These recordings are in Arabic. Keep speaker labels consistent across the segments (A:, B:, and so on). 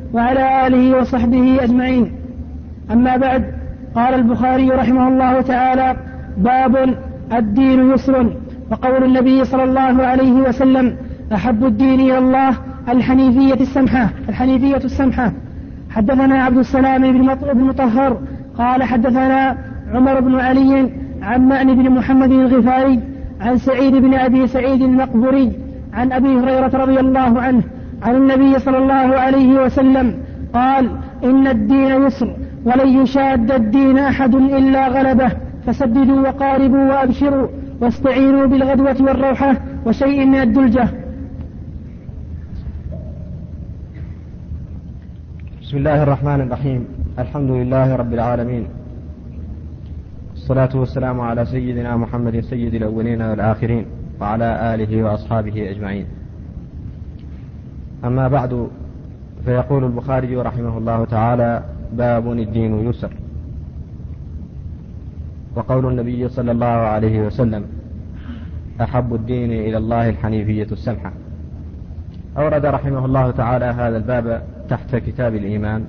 A: وعلى آله وصحبه أجمعين. أما بعد، قال البخاري رحمه الله تعالى: باب الدين يسر. وقول النبي صلى الله عليه وسلم: أحب الدين إلى الله الحنيفية السمحة. حدثنا عبد السلام بن مطهر قال حدثنا عمر بن علي عن مأن بن محمد الغفاري عن سعيد بن أبي سعيد المقبري عن أبي هريرة رضي الله عنه عن النبي صلى الله عليه وسلم قال: إن الدين يسر ولن يشاد الدين أحد إلا غلبه، فسددوا وقاربوا وأبشروا واستعينوا بالغدوة والروحة وشيء من الدلجة.
B: بسم الله الرحمن الرحيم. الحمد لله رب العالمين، الصلاة والسلام على سيدنا محمد سيد الأولين والآخرين وعلى آله وأصحابه أجمعين. أما بعد، فيقول البخاري رحمه الله تعالى: باب الدين يسر. وقول النبي صلى الله عليه وسلم: أحب الدين إلى الله الحنيفية السمحة. أورد رحمه الله تعالى هذا الباب تحت كتاب الإيمان،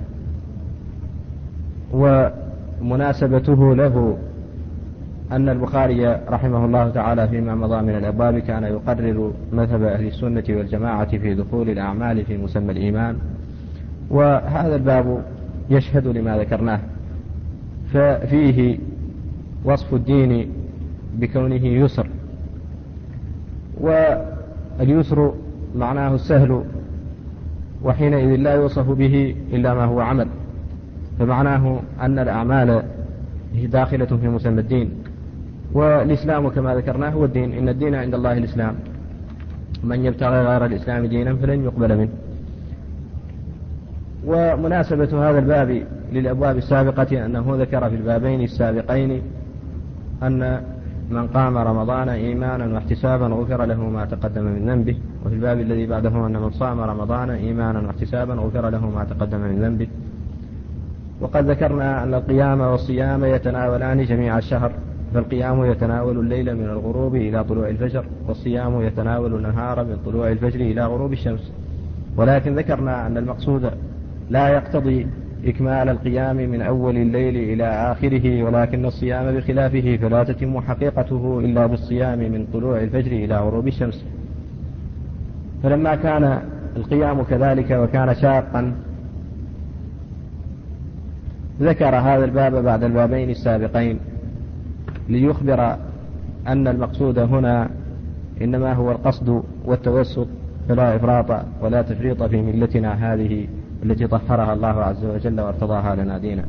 B: ومناسبته له أن البخاري رحمه الله تعالى فيما مضى من الأبواب كان يقرر مذهب أهل السنة والجماعة في دخول الأعمال في مسمى الإيمان، وهذا الباب يشهد لما ذكرناه، ففيه وصف الدين بكونه يسر، واليسر معناه السهل، وحينئذ لا يوصف به إلا ما هو عمل، فمعناه أن الأعمال داخلة في مسمى الدين. والإسلام كما ذكرناه هو الدين، إن الدين عند الله الإسلام، من يبتغي غير الإسلام دينا فلن يقبل منه. ومناسبة هذا الباب للأبواب السابقة أنه ذكر في البابين السابقين أن من قام رمضان إيمانا واحتسابا غفر له ما تقدم من ذنبه، وفي الباب الذي بعده أن من صام رمضان إيمانا واحتسابا غفر له ما تقدم من ذنبه. وقد ذكرنا أن القيام والصيام يتناولان جميع الشهر، فالقيام يتناول الليل من الغروب إلى طلوع الفجر، والصيام يتناول النهار من طلوع الفجر إلى غروب الشمس. ولكن ذكرنا أن المقصود لا يقتضي إكمال القيام من أول الليل إلى آخره، ولكن الصيام بخلافه، فلا تتم حقيقته إلا بالصيام من طلوع الفجر إلى غروب الشمس. فلما كان القيام كذلك وكان شاقا، ذكر هذا الباب بعد البابين السابقين ليخبر أن المقصود هنا إنما هو القصد والتوسط، فلا إفراط ولا تفريط في ملتنا هذه التي طهرها الله عز وجل وارتضاها لنا دينا.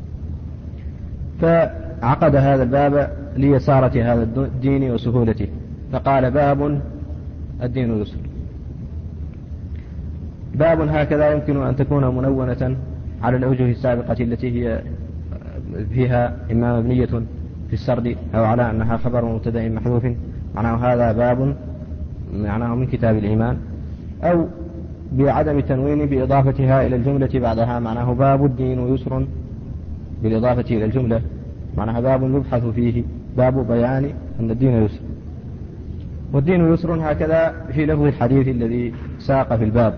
B: فعقد هذا الباب ليسارة هذا الدين وسهولته، فقال: باب الدين يسر. باب هكذا يمكن أن تكون منونة على الأوجه السابقة التي هي فيها إما مبنية في السرد أو على أنها خبر مبتدأ محذوف، معناه هذا باب معناه من كتاب الإيمان، أو بعدم التنوين بإضافتها إلى الجملة بعدها، معناه باب الدين يسر بالإضافة إلى الجملة، معناها باب يبحث فيه، باب بيان أن الدين يسر. والدين يسر هكذا في لفظ الحديث الذي ساق في الباب،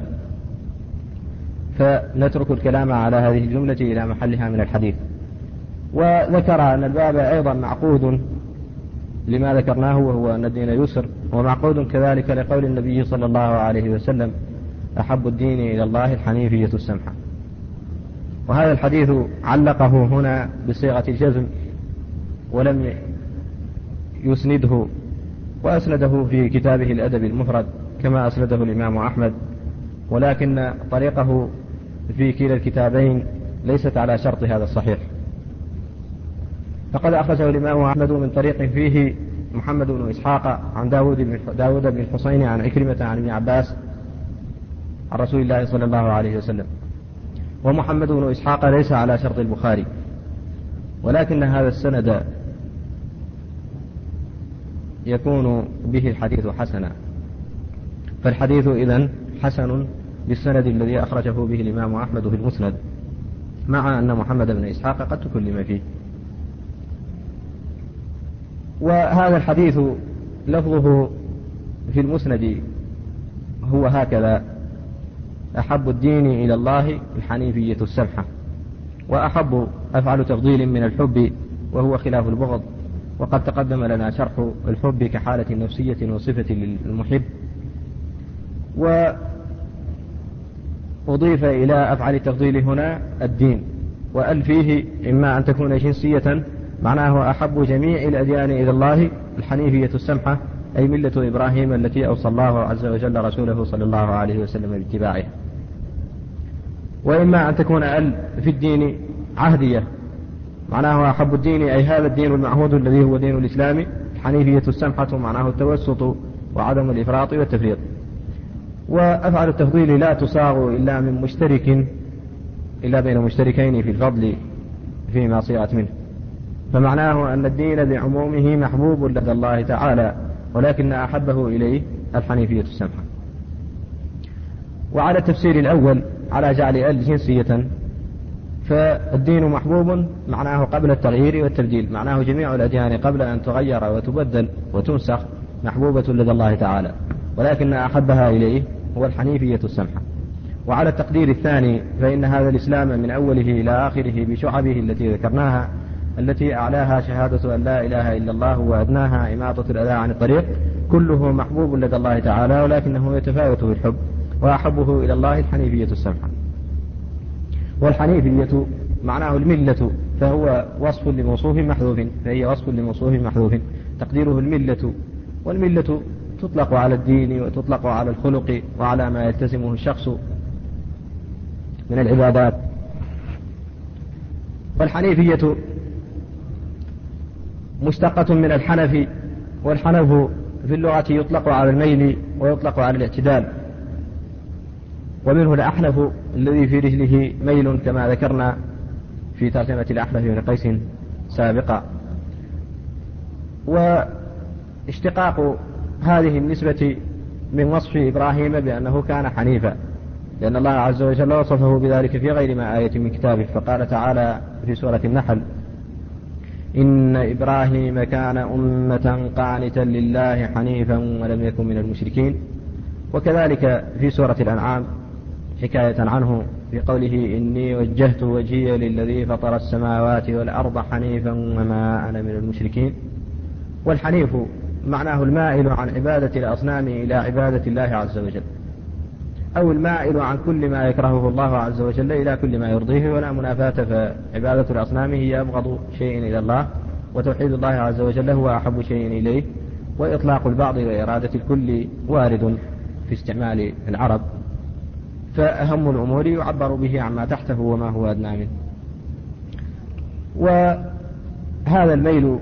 B: فنترك الكلام على هذه الجملة إلى محلها من الحديث. وذكر أن الباب أيضا معقود لما ذكرناه، وهو أن الدين يسر، ومعقود كذلك لقول النبي صلى الله عليه وسلم: أحب الدين إلى الله الحنيفية السمحة. وهذا الحديث علقه هنا بصيغة الجزم ولم يسنده، وأسنده في كتابه الأدب المفرد كما أسنده الإمام أحمد، ولكن طريقه في كلا الكتابين ليست على شرط هذا الصحيح. فقد أخرجه الإمام أحمد من طريق فيه محمد بن إسحاق عن داود بن الحسين عن عكرمة عن ابن عباس عن رسول الله صلى الله عليه وسلم. ومحمد بن إسحاق ليس على شرط البخاري، ولكن هذا السند يكون به الحديث حسنا، فالحديث إذن حسن بالسند الذي أخرجه به الإمام أحمد في المسند، مع أن محمد بن إسحاق قد تكلم فيه. وهذا الحديث لفظه في المسند هو هكذا: أحب الدين إلى الله الحنيفية السمحة، وأحب أفعل تفضيل من الحب وهو خلاف البغض. وقد تقدم لنا شرح الحب كحالة نفسية وصفة للمحب، وأضيف إلى أفعل التفضيل هنا الدين، وأل فيه إما أن تكون جنسية معناه أحب جميع الأديان إلى الله الحنيفية السمحة، أي ملة إبراهيم التي أوصى الله عز وجل رسوله صلى الله عليه وسلم باتباعها. وإما أن تكون أل في الدين عهدية معناه أحب الدين أي هذا الدين المعهود الذي هو دين الإسلام، الحنيفية السمحة معناه التوسط وعدم الإفراط والتفريط. وأفعل التفضيل لا تصاغ إلا بين مشتركين في الفضل فيما صيغت منه، فمعناه أن الدين بعمومه محبوب لدى الله تعالى، ولكن أحبه إليه الحنيفية السمحة. وعلى التفسير الأول على جعل ال جنسية، فالدين محبوب معناه قبل التغيير والتبديل، معناه جميع الأديان قبل أن تغير وتبدل وتنسخ محبوبة لدى الله تعالى، ولكن أحبها إليه هو الحنيفية السمحة. وعلى التقدير الثاني فإن هذا الإسلام من أوله إلى آخره بشعبه التي ذكرناها، التي أعلاها شهادة أن لا إله إلا الله وأدناها إماطة الأذى عن الطريق، كله محبوب لدى الله تعالى، ولكنه يتفاوت في الحب، وأحبه إلى الله الحنيفية السمحة. والحنيفية معناه الملة، فهو وصف لموصوف محذوف، فهي وصف لموصوف محذوف تقديره الملة. والملة تطلق على الدين وتطلق على الخلق وعلى ما يلتزمه الشخص من العبادات. والحنيفية مشتقة من الحنف، والحنف في اللغة يطلق على الميل ويطلق على الاعتدال، ومنه الأحنف الذي في رجله ميل كما ذكرنا في ترجمة الأحنف بن قيس سابقا. واشتقاق هذه النسبة من وصف إبراهيم بأنه كان حنيفا، لأن الله عز وجل وصفه بذلك في غير ما آية من كتابه، فقال تعالى في سورة النحل: إن إبراهيم كان أمة قانتا لله حنيفا ولم يكن من المشركين. وكذلك في سورة الأنعام حكاية عنه في قوله: إني وجهت وجهي للذي فطر السماوات والأرض حنيفا وما أنا من المشركين. والحنيف معناه المائل عن عبادة الأصنام إلى عبادة الله عز وجل، أو المائل عن كل ما يكرهه الله عز وجل إلى كل ما يرضيه، ولا منافاة، فعبادة الأصنام هي أبغض شيء إلى الله، وتوحيد الله عز وجل هو أحب شيء إليه. وإطلاق البعض وإرادة الكل وارد في استعمال العرب، فأهم الأمور يعبر به عما تحته وما هو أدنى منه. وهذا الميل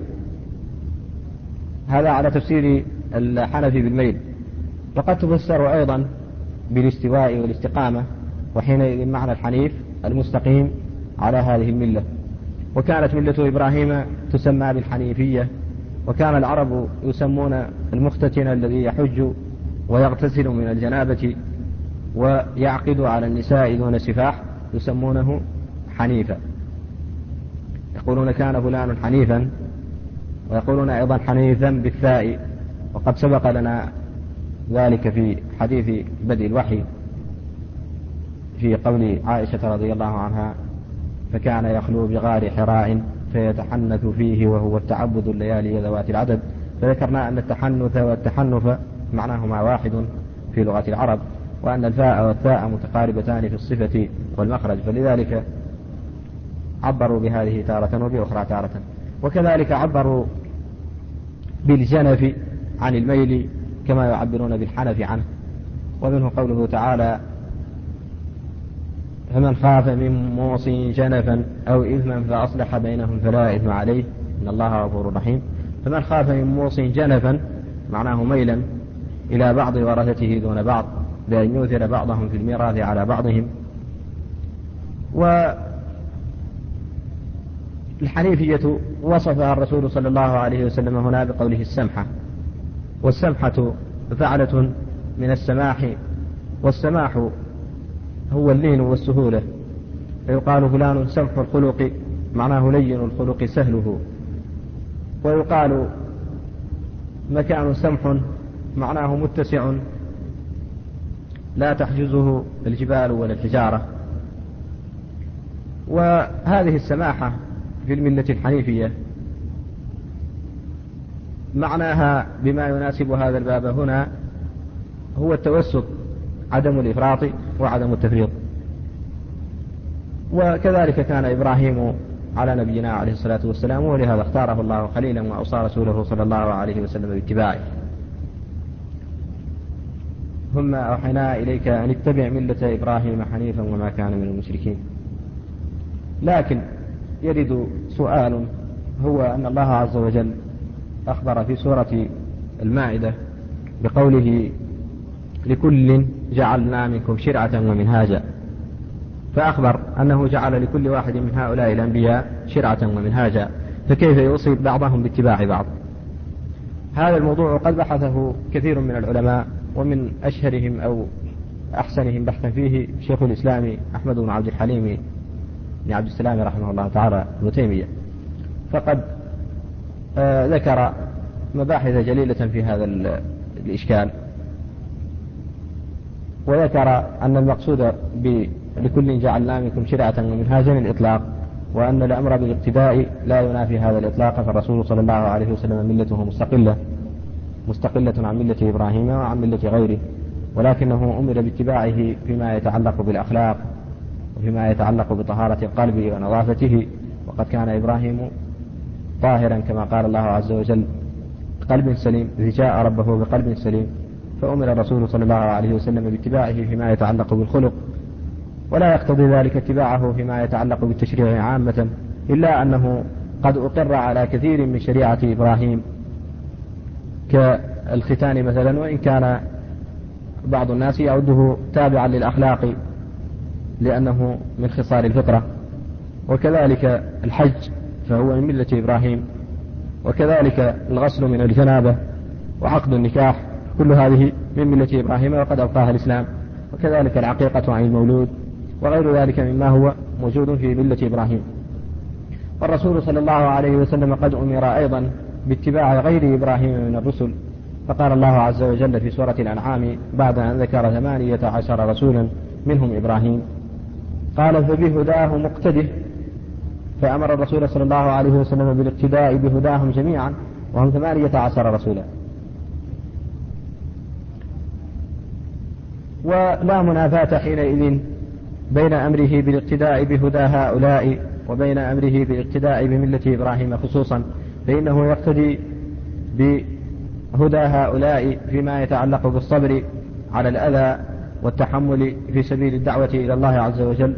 B: هذا على تفسير الحنف بالميل، وقد تفسر أيضا بالاستواء والاستقامة، وحينئذ معنى الحنيف المستقيم على هذه الملة. وكانت ملة إبراهيم تسمى بالحنيفية، وكان العرب يسمون المختتن الذي يحج ويغتسل من الجنابة ويعقد على النساء دون سفاح يسمونه حنيفا، يقولون كان فلان حنيفا، ويقولون أيضا حنيفا بالثاء. وقد سبق لنا ذلك في حديث بدء الوحي في قول عائشة رضي الله عنها: فكان يخلو بغار حراء فيتحنث فيه وهو التعبد الليالي ذوات العدد. فذكرنا أن التحنث والتحنف معناهما واحد في لغة العرب، وأن الفاء والثاء متقاربتان في الصفة والمخرج، فلذلك عبروا بهذه تارة وبأخرى تارة. وكذلك عبروا بالجنف عن الميل كما يعبرون بالحنف عنه، ومنه قوله تعالى: فمن خاف من موص جنفا أو إثما فأصلح بينهم فلا إثم عليه إن الله غفور رحيم. فمن خاف من موص جنفا معناه ميلا إلى بعض ورثته دون بعض، بأن يؤثر بعضهم في الميراث على بعضهم. والحنيفية وصفها الرسول صلى الله عليه وسلم هنا بقوله السمحة، والسمحة فعلة من السماح، والسماح هو اللين والسهولة، فيقال فلان سمح الخلق معناه لين الخلق سهله، ويقال مكان سمح معناه متسع لا تحجزه الجبال ولا الحجارة. وهذه السماحة في الملة الحنيفية معناها بما يناسب هذا الباب هنا هو التوسط، عدم الإفراط وعدم التفريط. وكذلك كان إبراهيم على نبينا عليه الصلاة والسلام، ولهذا اختاره الله خليلا وأوصى رسوله صلى الله عليه وسلم باتباعه. ثم أوحينا إليك أن اتبع ملة إبراهيم حنيفا وما كان من المشركين. لكن يرد سؤال، هو أن الله عز وجل أخبر في سورة المائدة بقوله لكل جعلنا منكم شرعة ومنهاجا، فأخبر أنه جعل لكل واحد من هؤلاء الأنبياء شرعة ومنهاجا، فكيف يصيب بعضهم باتباع بعض؟ هذا الموضوع قد بحثه كثير من العلماء، ومن أشهرهم أو أحسنهم بحثا فيه شيخ الإسلام أحمد بن عبد الحليم بن عبد السلام رحمه الله تعالى ابن تيمية، فقد ذكر مباحث جليلة في هذا الإشكال، وذكر أن المقصود لكل جعلنا منكم شرعة ومنهاجا الإطلاق، وأن الأمر بالاقتداء لا ينافي هذا الإطلاق، فالرسول صلى الله عليه وسلم ملته مستقلة عن ملة إبراهيم وعن ملة غيره، ولكنه أمر باتباعه فيما يتعلق بالأخلاق وفيما يتعلق بطهارة القلب ونظافته. وقد كان إبراهيم طاهرا كما قال الله عز وجل قلب سليم، إذ جاء ربه بقلب سليم، فأمر الرسول صلى الله عليه وسلم باتباعه فيما يتعلق بالخلق، ولا يقتضي ذلك اتباعه فيما يتعلق بالتشريع عامة، إلا أنه قد أقر على كثير من شريعة إبراهيم كالختان مثلا، وإن كان بعض الناس يعده تابعا للأخلاق لأنه من خصال الفطرة، وكذلك الحج فهو من ملة إبراهيم، وكذلك الغسل من الجنابة وعقد النكاح كل هذه من ملة إبراهيم وقد أبقاها الإسلام، وكذلك العقيقة عن المولود وغير ذلك مما هو موجود في ملة إبراهيم. والرسول صلى الله عليه وسلم قد أمر أيضا باتباع غير إبراهيم من الرسل، فقال الله عز وجل في سورة الأنعام بعد أن ذكر 18 رسولا منهم إبراهيم قال فبهداه مقتده، فأمر الرسول صلى الله عليه وسلم بالاقتداء بهداهم جميعا وهم 18 رسولا. ولا منافاة حينئذ بين أمره بالاقتداء بهدى هؤلاء وبين أمره بالاقتداء بملة إبراهيم خصوصا، فإنه يقتدي بهدى هؤلاء فيما يتعلق بالصبر على الأذى والتحمل في سبيل الدعوة إلى الله عز وجل،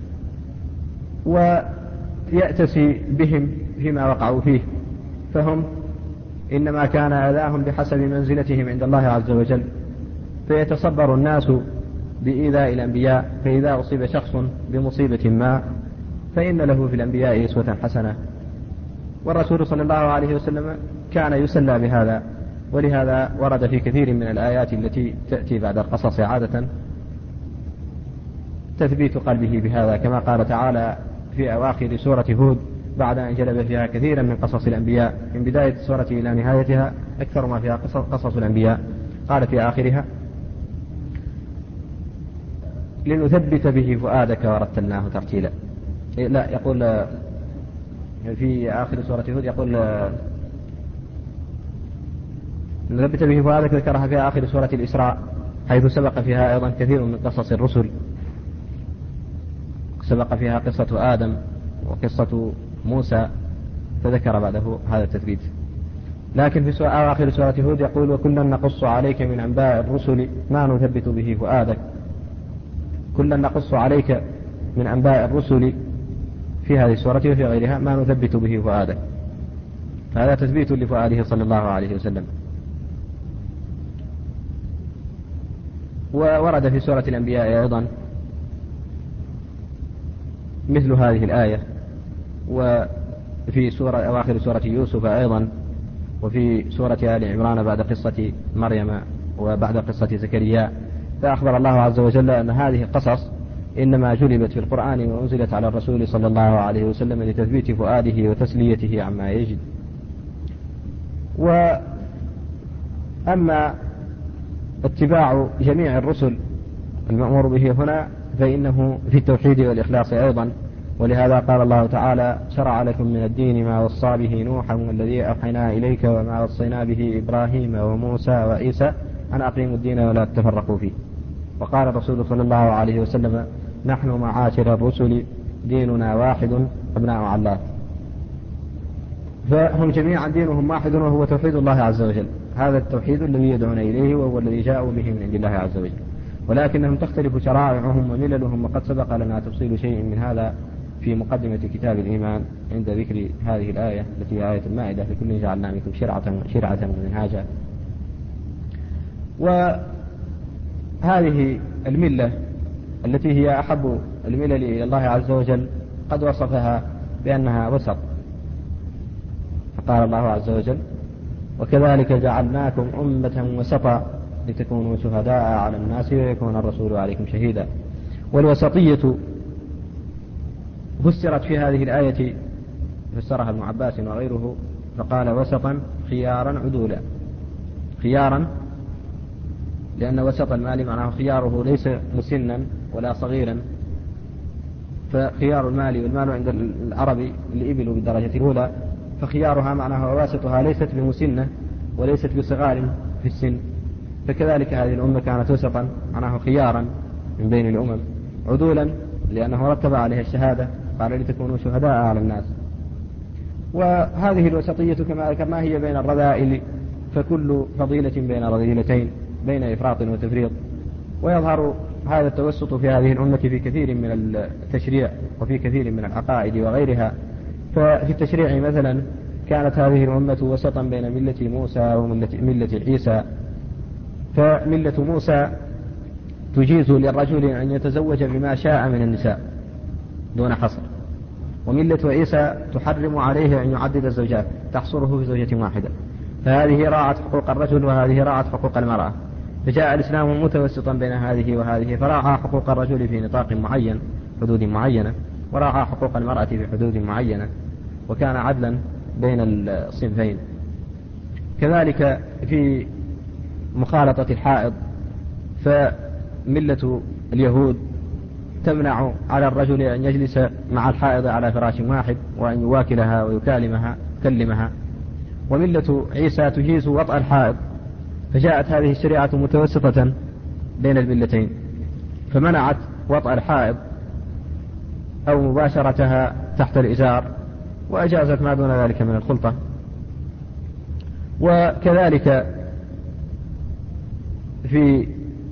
B: ويأتسي بهم فيما وقعوا فيه، فهم إنما كان أذاهم بحسب منزلتهم عند الله عز وجل، فيتصبر الناس بإيذاء الأنبياء، فإذا أصيب شخص بمصيبة ما فإن له في الأنبياء أسوة حسنة. والرسول صلى الله عليه وسلم كان يسلى بهذا، ولهذا ورد في كثير من الآيات التي تأتي بعد القصص عادة تثبيت قلبه بهذا، كما قال تعالى في أواخر سورة هود بعد أن جلب فيها كثيرا من قصص الأنبياء من بداية السورة إلى نهايتها أكثر ما فيها قصص الأنبياء، قال في آخرها لنثبت به فؤادك ورتلناه ترتيلا. لا، يقول في آخر سورة هود يقول نثبت به فؤادك، ذكرها في آخر سورة الإسراء حيث سبق فيها أيضا كثير من قصص الرسل، سبق فيها قصة آدم وقصة موسى، فذكر بعده هذا التثبيت. لكن في آخر سورة هود يقول وكلا نقص عليك من أنباء الرسل ما نثبت به فؤادك، كلا نقص عليك من أنباء الرسل في هذه السورة وفي غيرها ما نثبت به فؤادك، هذا تثبيت لفؤاده صلى الله عليه وسلم. وورد في سورة الأنبياء أيضا مثل هذه الآية، وفي أواخر سورة يوسف أيضا، وفي سورة آل عمران بعد قصة مريم وبعد قصة زكريا، فأخبر الله عز وجل أن هذه القصص إنما جلبت في القرآن وأنزلت على الرسول صلى الله عليه وسلم لتثبيت فؤاده وتسليته عما يجد. وأما اتباع جميع الرسل المأمور به هنا فإنه في التوحيد والإخلاص أيضا، ولهذا قال الله تعالى: شرع لكم من الدين ما وصى به نوحا والذي أوحينا إليك وما وصينا به إبراهيم وموسى وعيسى أن أقيموا الدين ولا تفرقوا فيه. وقال الرسول صلى الله عليه وسلم: نحن معاشر الرسل ديننا واحد أبناء علات. فهم جميعا دينهم واحد وهو توحيد الله عز وجل، هذا التوحيد الذي يدعون إليه وهو الذي جاءوا به من عند الله عز وجل، ولكنهم تختلف شرائعهم ومللهم، وقد سبق لنا تفصيل شيء من هذا في مقدمة كتاب الإيمان عند ذكر هذه الآية التي هي آية المائدة: لكل جعلنا منكم شرعة ومنهاجا. وهذه الملة التي هي أحب الملل إلى الله عز وجل قد وصفها بأنها وسط، فقال الله عز وجل: وكذلك جعلناكم أمة وسطا لتكونوا شهداء على الناس ويكون الرسول عليكم شهيدا. والوسطية فسرت في هذه الآية، فسرها ابن عباس وغيره فقال: وسطا خيارا عدولا. خيارا لأن وسط المال معناه خياره ليس مسنا ولا صغيرا، فخيار المال، والمال عند العرب الإبل بالدرجة الأولى، فخيارها معناها وواسطها ليست بمسنة وليست بصغار في السن، فكذلك هذه الأمة كانت وسطا معناه خيارا من بين الأمم، عدولا لأنه رتب عليها الشهادة، قال: لتكونوا شهداء على الناس. وهذه الوسطية كما ذكرنا هي بين الرذائل، فكل فضيلة بين رذيلتين، بين إفراط وتفريط. ويظهر هذا التوسط في هذه الأمة في كثير من التشريع وفي كثير من العقائد وغيرها. ففي التشريع مثلا كانت هذه الأمة وسطا بين ملة موسى وملة عيسى، فملة موسى تجيز للرجل أن يتزوج بما شاء من النساء دون حصر، وملة عيسى تحرم عليه أن يعدد الزوجات، تحصره في زوجة واحدة، فهذه راعت حقوق الرجل وهذه راعت حقوق المرأة. فجاء الإسلام متوسطا بين هذه وهذه، فراعى حقوق الرجل في نطاق معين، حدود معينة، وراعى حقوق المرأة في حدود معينة، وكان عدلا بين الصنفين. كذلك في مخالطة الحائض، فملة اليهود تمنع على الرجل أن يجلس مع الحائض على فراش واحد وأن يواكلها ويكلمها، وملة عيسى تجيز وطأ الحائض، فجاءت هذه الشريعة متوسطة بين الملتين، فمنعت وطأ الحائض أو مباشرتها تحت الإزار، وأجازت ما دون ذلك من الخلطة. وكذلك في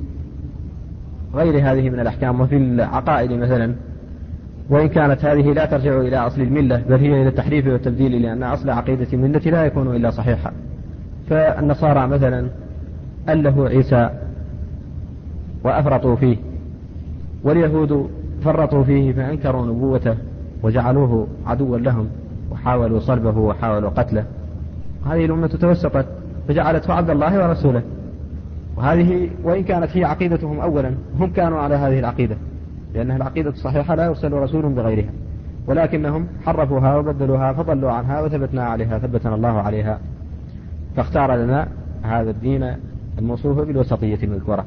B: غير هذه من الأحكام وفي العقائد مثلا، وإن كانت هذه لا ترجع إلى أصل الملة بل هي إلى التحريف والتبديل، لأن أصل عقيدة الملة لا يكون إلا صحيحا. فالنصارى مثلا أله عيسى وأفرطوا فيه، واليهود فرطوا فيه فأنكروا نبوته وجعلوه عدوا لهم وحاولوا صلبه وحاولوا قتله. هذه الأمة توسطت فجعلته عبد الله ورسوله، وهذه وإن كانت هي عقيدتهم أولا، هم كانوا على هذه العقيدة، لأنها العقيدة الصحيحة لا يرسل رسول بغيرها، ولكنهم حرفوها وبدلوها فضلوا عنها وثبتنا عليها، ثبتنا الله عليها، فاختار لنا هذا الدين الموصوف بالوسطية المذكورة.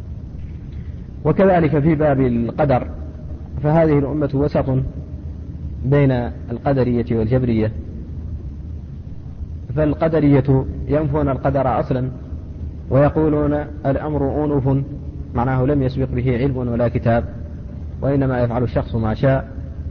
B: وكذلك في باب القدر، فهذه الأمة وسط بين القدرية والجبرية. فالقدرية ينفون القدر أصلا ويقولون الأمر أنوف، معناه لم يسبق به علم ولا كتاب، وإنما يفعل الشخص ما شاء،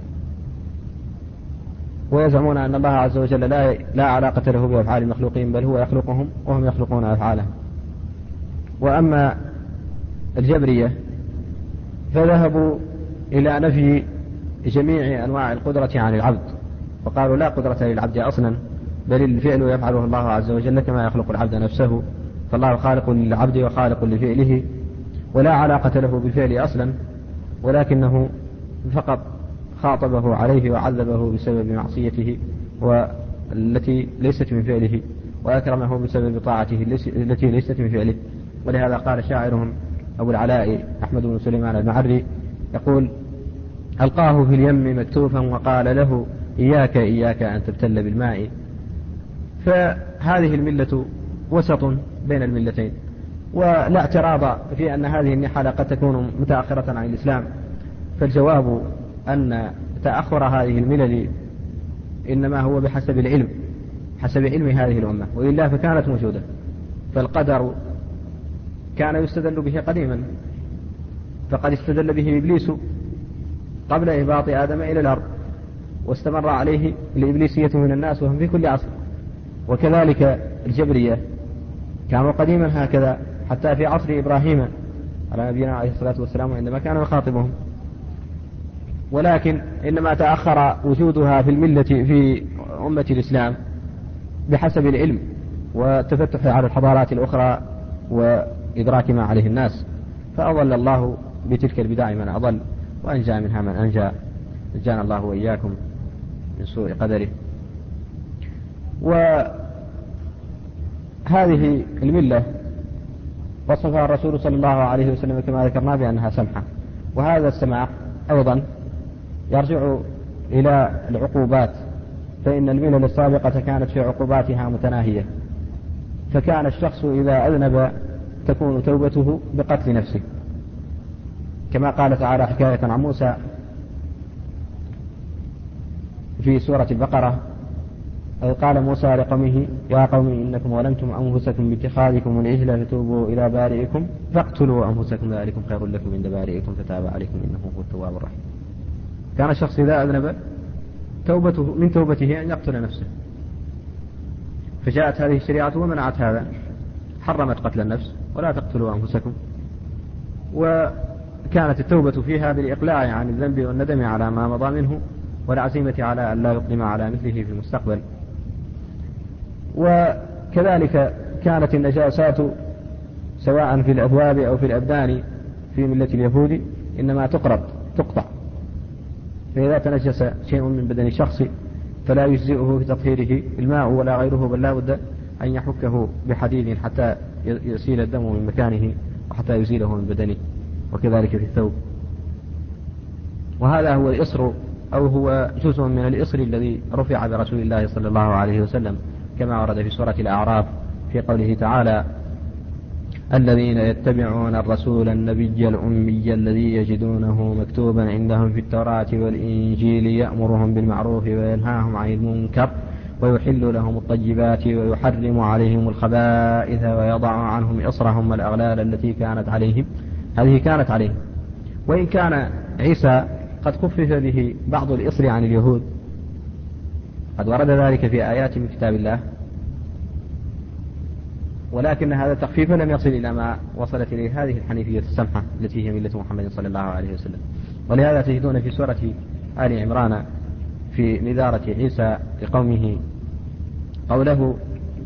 B: ويزعمون أن الله عز وجل لا علاقة له بأفعال المخلوقين، بل هو يخلقهم وهم يخلقون أفعالهم. وأما الجبرية فذهبوا إلى نفي جميع أنواع القدرة عن العبد، وقالوا لا قدرة للعبد أصلا، بل الفعل يفعله الله عز وجل كما يخلق العبد نفسه، فالله خالق للعبد وخالق لفعله، ولا علاقة له بالفعل أصلا، ولكنه فقط خاطبه عليه وعذبه بسبب معصيته والتي ليست من فعله، وأكرمه بسبب طاعته التي ليست من فعله. ولهذا قال شاعرهم أبو العلاء أحمد بن سليمان المعري يقول: ألقاه في اليم مكتوفا وقال له إياك إياك أن تبتل بالماء. فهذه الملة وسط بين الملتين، ولا اعتراض في أن هذه النحلة قد تكون متأخرة عن الإسلام، فالجواب أن تأخر هذه الملل إنما هو بحسب العلم، حسب علم هذه الأمة، وإلا فكانت موجودة. فالقدر كان يستدل به قديما، فقد استدل به إبليس قبل إهباط آدم إلى الأرض، واستمر عليه الإبليسية من الناس وهم في كل عصر. وكذلك الجبرية كانوا قديما هكذا حتى في عصر إبراهيم على نبينا عليه الصلاة والسلام عندما كان يخاطبهم، ولكن إنما تأخر وجودها في الملة في أمة الإسلام بحسب العلم والتفتح على الحضارات الأخرى وإدراك ما عليه الناس، فأضل الله بتلك البدع من أضل، وأنجى منها من أنجى، نجانا الله وإياكم من سوء قدره. وهذه الملة وصفها الرسول صلى الله عليه وسلم كما ذكرنا بأنها سمحة، وهذا السماح أيضا يرجع إلى العقوبات، فإن الملل السابقة كانت في عقوباتها متناهية، فكان الشخص إذا أذنب تكون توبته بقتل نفسه، كما قال تعالى حكاية عن موسى في سورة البقرة: إذ قال موسى لقومه يا قوم إنكم ظلمتم أنفسكم باتخاذكم العجل فتوبوا إلى بارئكم فاقتلوا أنفسكم ذلكم خير لكم عند بارئكم فتاب عليكم إنه هو التواب الرحيم. كان الشخص إذا أذنب من توبته أن يقتل نفسه، فجاءت هذه الشريعة ومنعت هذا، حرمت قتل النفس ولا تقتلوا أنفسكم، وكانت التوبة فيها بالإقلاع عن الذنب والندم على ما مضى منه والعزيمة على أن لا يقدم على مثله في المستقبل. وكذلك كانت النجاسات سواء في الأثواب أو في الأبدان في ملة اليهود إنما تقطع، فإذا تنجس شيء من بدن الشخص فلا يجزئه في تطهيره الماء ولا غيره، بل لا بد أن يحكه بحديد حتى يسيل الدم من مكانه وحتى يزيله من بدنه، وكذلك في الثوب. وهذا هو الإصر، أو هو جزء من الإصر الذي رفع برسول الله صلى الله عليه وسلم، كما ورد في سورة الأعراف في قوله تعالى: الذين يتبعون الرسول النبي الأمي الذي يجدونه مكتوبا عندهم في التوراة والإنجيل يأمرهم بالمعروف وينهاهم عن المنكر ويحل لهم الطيبات ويحرم عليهم الخبائث ويضع عنهم إصرهم والأغلال التي كانت عليهم. هذه كانت عليهم، وإن كان عيسى قد خفف به بعض الإصر عن اليهود، قد ورد ذلك في آيات من كتاب الله، ولكن هذا التخفيف لم يصل إلى ما وصلت إليه هذه الحنيفية السمحة التي هي ملة محمد صلى الله عليه وسلم. ولهذا تجدون في سورة آل عمران في نذارة عيسى لقومه قوله: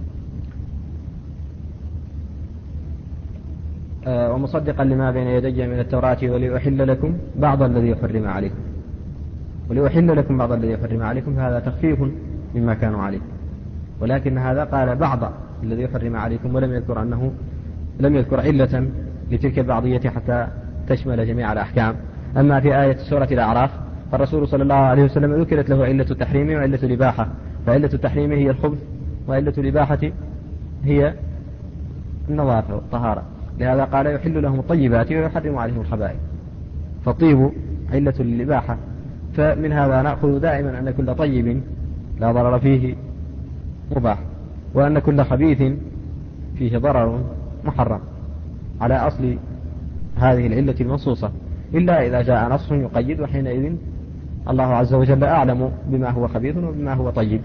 B: ومصدقا لما بين يدي من التوراة ولأحل لكم بعض الذي حرم عليكم. ولأحل لكم بعض الذي حرم عليكم، هذا تخفيف مما كانوا عليه، ولكن هذا قال بعض الذي حرم عليكم ولم يذكر أنه لم يذكر علة لتلك البعضية حتى تشمل جميع الأحكام. أما في آية سورة الأعراف فالرسول صلى الله عليه وسلم ذكرت له علة التحريم وعلة الإباحة، فعلة التحريم هي الخبث وعلة الإباحة هي النظافة والطهارة، لهذا قال يحل لهم الطيبات ويحرم عليهم الخبائث، فالطيب علة للإباحة. فمن هذا نأخذ دائما أن كل طيب لا ضرر فيه مباح، وأن كل خبيث فيه ضرر محرم على أصل هذه العلة المنصوصة، إلا إذا جاء نص يقيد، وحينئذ الله عز وجل أعلم بما هو خبيث وبما هو طيب.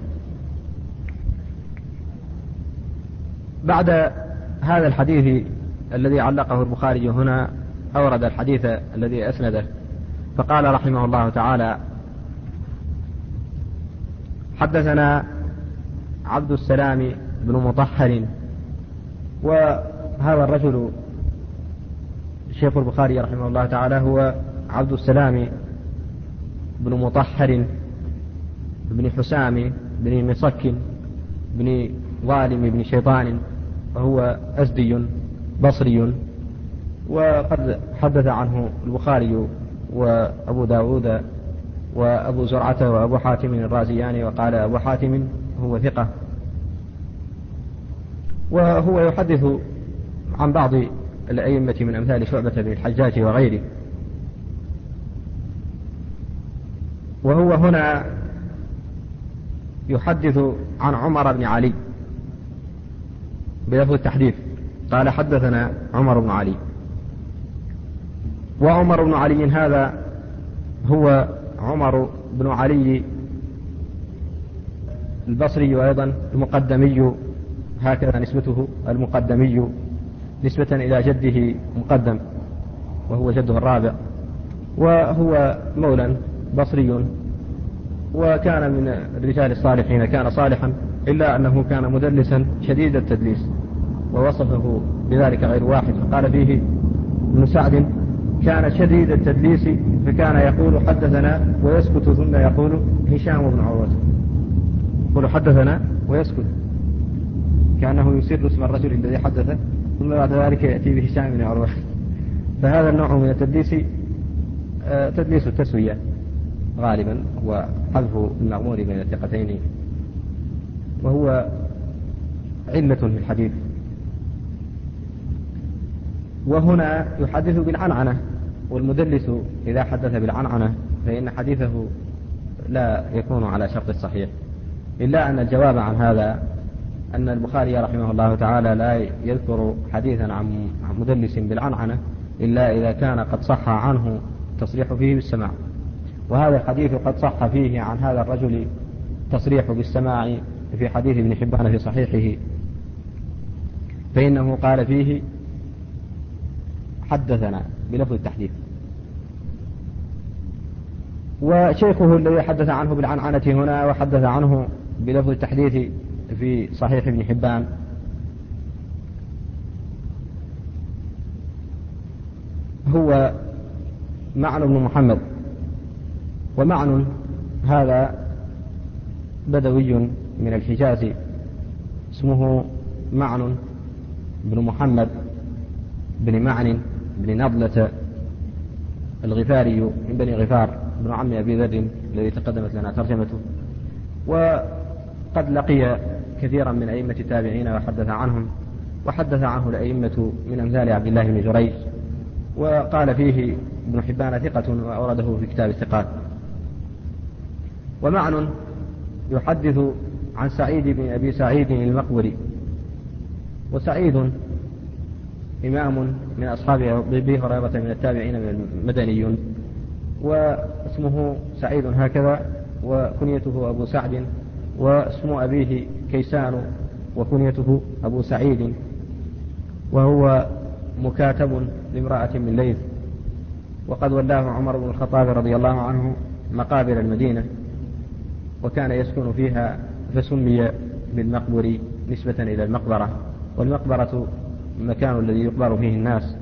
B: بعد هذا الحديث الذي علقه البخاري هنا أورد الحديث الذي أسنده، فقال رحمه الله تعالى: حدثنا عبد السلام بن مطهر. وهذا الرجل الشيخ البخاري رحمه الله تعالى هو عبد السلام بن مطهر بن حسام بن مصك بن ظالم بن شيطان، وهو أزدي بصري، وقد حدث عنه البخاري وأبو داود وأبو زرعة وأبو حاتم الرازيان، وقال أبو حاتم هو ثقة. وهو يحدث عن بعض الأئمة من أمثال شعبة بن الحجاج وغيره. وهو هنا يحدث عن عمر بن علي بلفظ التحديث، قال حدثنا عمر بن علي. وعمر بن علي هذا هو عمر بن علي البصري أيضا المقدمي، هكذا نسبته المقدمي نسبة إلى جده مقدم وهو جده الرابع، وهو مولى بصري وكان من الرجال الصالحين، كان صالحا إلا أنه كان مدلسا شديد التدليس، ووصفه بذلك غير واحد، فقال فيه ابن سعد كان شديد التدليس فكان يقول حدثنا ويسكت ثم يقول هشام بن عروة، يقول حدثنا ويسكت كأنه يسر اسم الرجل الذي حدث، ثم بعد ذلك يأتي بهشام بن عروة. فهذا النوع من التدليس تدليس التسوية غالبا، هو حذف المأمور بين الثقتين، وهو علة في الحديث. وهنا يحدث بالعنعنة، والمدلس إذا حدث بالعنعنة فإن حديثه لا يكون على شرط الصحيح، إلا أن الجواب عن هذا أن البخاري رحمه الله تعالى لا يذكر حديثا عن مدلس بالعنعنة إلا إذا كان قد صح عنه تصريح فيه بالسماع، وهذا الحديث قد صح فيه عن هذا الرجل تصريح بالسماع في حديث ابن حبان في صحيحه، فإنه قال فيه حدثنا بلفظ التحديث. وشيخه الذي حدث عنه بالعنعنة هنا وحدث عنه بلفظ التحديث في صحيح ابن حبان هو معن بن محمد. ومعن هذا بدوي من الحجاز اسمه معن بن محمد بن معن بن نضلة الغفاري من بني غفار بن عم أبي ذر الذي تقدمت لنا ترجمته، وقد لقي كثيرا من أئمة التابعين وحدث عنهم، وحدث عنه الأئمة من أمثال عبد الله بن جريج، وقال فيه ابن حبان ثقة وأورده في كتاب الثقات. ومعن يحدث عن سعيد بن أبي سعيد المقبري، وسعيد إمام من أصحاب أبي هريرة من التابعين مدني، واسمه سعيد هكذا، وكنيته أبو سعد، واسم أبيه كيسان وكنيته أبو سعيد، وهو مكاتب لامرأة من ليث، وقد ولاه عمر بن الخطاب رضي الله عنه مقابر المدينة وكان يسكن فيها، فسمي بالمقبري نسبة إلى المقبرة، والمقبرة المكان الذي يقبر فيه الناس،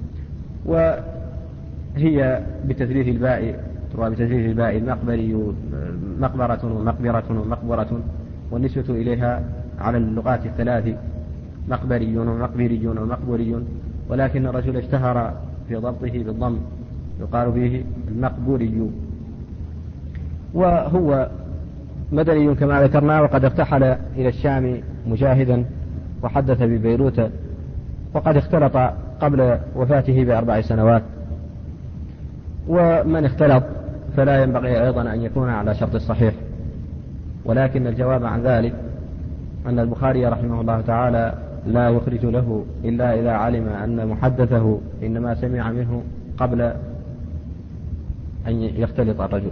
B: وهي بتثليث الباء، تروى بتثليث الباء المقبري مقبرة ومقبرة ومقبرة، والنسبة إليها على اللغات الثلاث مقبري ومقبري ومقبري، ولكن الرجل اشتهر في ضبطه بالضم يقال فيه المقبوري. وهو مدني كما ذكرنا، وقد ارتحل إلى الشام مجاهدا وحدث ببيروت، وقد اختلط قبل وفاته ب4 سنوات. ومن اختلط فلا ينبغي أيضا أن يكون على شرط الصحيح، ولكن الجواب عن ذلك أن البخاري رحمه الله تعالى لا يخرج له إلا إذا علم أن محدثه إنما سمع منه قبل أن يختلط الرجل.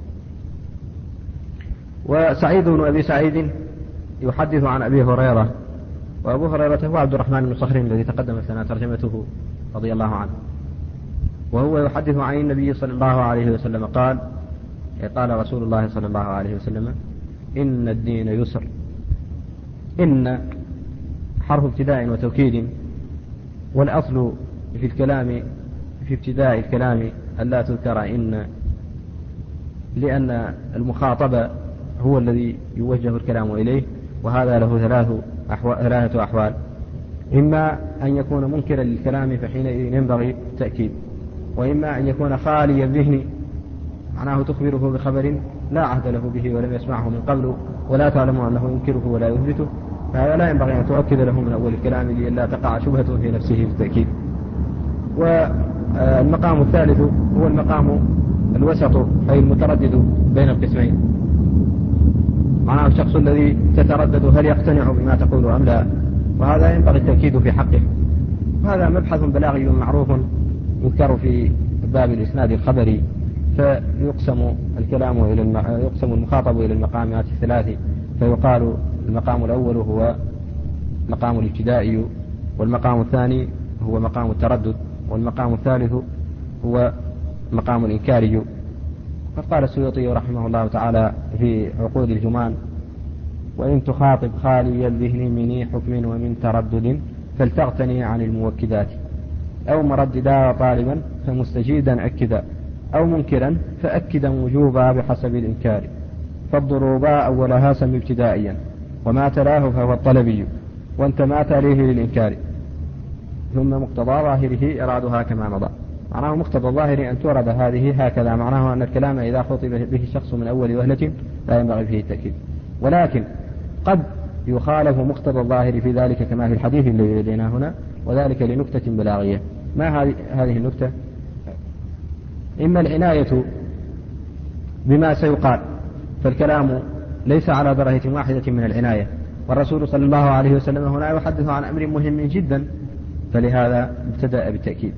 B: وسعيد بن أبي سعيد يحدث عن أبي هريرة، وأبو هريرة هو عبد الرحمن بن صخر الذي تقدمت لنا ترجمته رضي الله عنه، وهو يحدث عن النبي صلى الله عليه وسلم قال رسول الله صلى الله عليه وسلم: إن الدين يسر. إن حرف ابتداء وتوكيد، والأصل في الكلام في ابتداء الكلام ألا تذكر إن، لأن المخاطب هو الذي يوجه الكلام إليه، وهذا له ثلاثة أحوال: إما أن يكون منكرا للكلام فحينئذ ينبغي التأكيد، وإما أن يكون خالي الذهن معناه تخبره بخبر لا عهد له به ولم يسمعه من قبل ولا تعلم أنه ينكره ولا يثبته، فهذا لا ينبغي أن تؤكد له من أول الكلام لئلا تقع شبهة في نفسه في التأكيد. والمقام الثالث هو المقام الوسط، أي المتردد بين القسمين، معناه الشخص الذي تتردد هل يقتنع بما تقول أم لا، وهذا ينبغي التأكيد في حقه. هذا مبحث بلاغي معروف يذكر في باب الإسناد الخبري، فيقسم يقسم المخاطب إلى المقامات الثلاث، فيقال المقام الأول هو مقام الابتدائي، والمقام الثاني هو مقام التردد، والمقام الثالث هو مقام الإنكاري. قد قال السيوطي رحمه الله تعالى في عقود الجمان: وإن تخاطب خالي الذهن من حكم ومن تردد فلتغتني عن الموكدات، أو مرددا طالبا فمستجيدا أكدا، أو منكرا فأكدا وجوبا بحسب الإنكار، فالضروبا أولها سم ابتدائيا، وما تلاه فهو الطلبي، وانت ما تليه للإنكار، ثم مقتضى ظاهره إرادها كما مضى. معناه مقتضى الظاهر أن تورد هذه هكذا، معناه أن الكلام إذا خطب به الشخص من أول وهلة لا ينبغي فيه التأكيد، ولكن قد يخالف مقتضى الظاهر في ذلك كما في الحديث الذي لدينا هنا، وذلك لنكتة بلاغية. ما هذه النكتة؟ إما العناية بما سيقال، فالكلام ليس على درجة واحدة من العناية، والرسول صلى الله عليه وسلم هنا يحدث عن أمر مهم جدا، فلهذا ابتدأ بالتأكيد.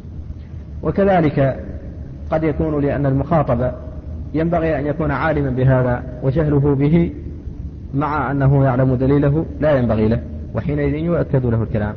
B: وكذلك قد يكون لأن المخاطب ينبغي أن يكون عالما بهذا، وجهله به مع أنه يعلم دليله لا ينبغي له، وحينئذ يؤكد له الكلام.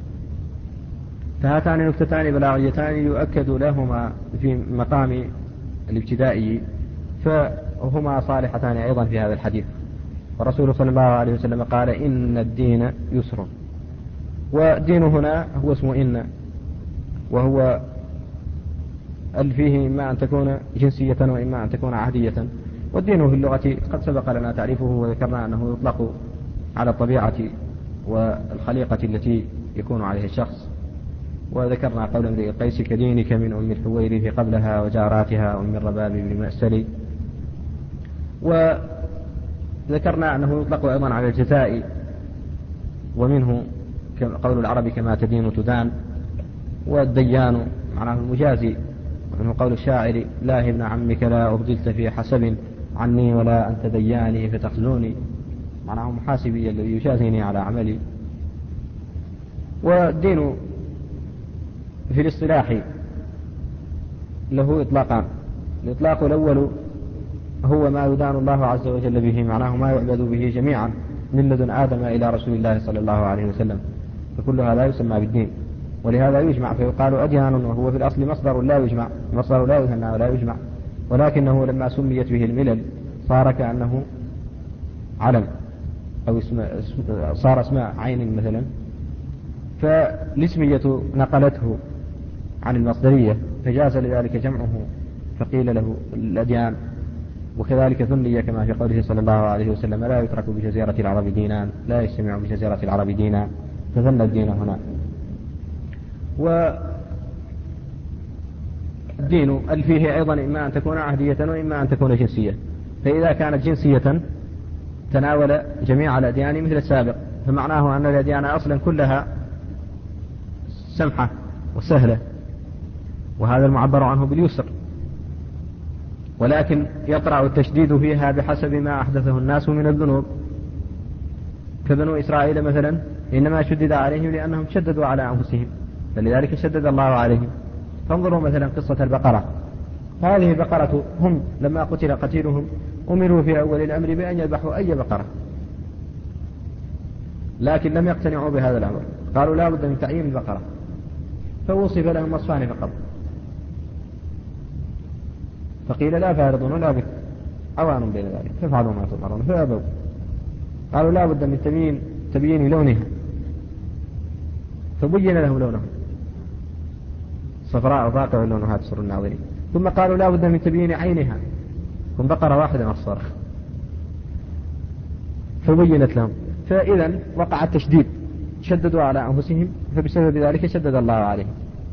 B: فهاتان نكتتان بلاغيتان يؤكد لهما في مقام الابتدائي، فهما صالحتان أيضا في هذا الحديث. والرسول صلى الله عليه وسلم قال: إن الدين يسر. والدين هنا هو اسم إن، وهو فيه إما أن تكون جنسية وإما أن تكون عهدية. والدين في اللغة قد سبق لنا تعريفه، وذكرنا أنه يطلق على الطبيعة والخليقة التي يكون عليها الشخص. وذكرنا قول امرئ القيس: كدينك من أم الحويرث قبلها وجاراتها أم الرباب بن مأسل. وذكرنا أنه يطلق أيضا على الجزاء، ومنه قول العرب: كما تدين تدان. والديان معناه المجازي، ومنه قول الشاعر: لا ابن عمك لا أبدلت في حسب عني ولا أنت دياني فتخزوني، معناه محاسبي الذي يجازيني على عملي. والدين في الاصطلاح له إطلاقان: الإطلاق الأول هو ما يدان الله عز وجل به، معناه ما يعبد به جميعا من لدن آدم إلى رسول الله صلى الله عليه وسلم، فكل هذا يسمى بالدين. ولهذا يجمع فيقال أديان، وهو في الأصل مصدر لا يجمع، مصدر لا يثنى ولا يجمع، ولكنه لما سميت به الملل صار كأنه علم، أو صار اسم عين مثلا، فالاسمية نقلته عن المصدرية، فجاز لذلك جمعه فقيل له الأديان. وكذلك ثني كما في قوله صلى الله عليه وسلم: لا يترك بجزيرة العرب دينان، لا يجتمع بجزيرة العرب دينان، فثنى الدين هنا. والدين فيه أيضا إما أن تكون عهدية وإما أن تكون جنسية، فإذا كانت جنسية تناول جميع الأديان مثل السابق، فمعناه أن الأديان أصلا كلها سمحة وسهلة، وهذا المعبر عنه باليسر، ولكن يطرأ التشديد فيها بحسب ما أحدثه الناس من الذنوب. كبنو إسرائيل مثلا إنما شدد عليهم لأنهم شددوا على أنفسهم، فلذلك شدد الله عليهم. فانظروا مثلا قصة البقرة، هذه البقرة هم لما قتل قتيلهم أمروا في أول الأمر بأن يذبحوا أي بقرة، لكن لم يقتنعوا بهذا الأمر، قالوا لا بد من تعيين البقرة، فوصف لهم وصفان فقط، فقيل لا فارض ولا بك، عوان بين ذلك، فافعلوا ما تؤمرون، فأبوا. قالوا لا بد من تبيين لونها، فبين لهم لونه، صفراء فاقع لونها تسر الناظرين. ثم قالوا لا بد من تبيين عينها، هم بقرة واحدة مصفرة، فبينت لهم. فإذا وقع التشديد، شددوا على أنفسهم، فبسبب ذلك شدد الله عليهم.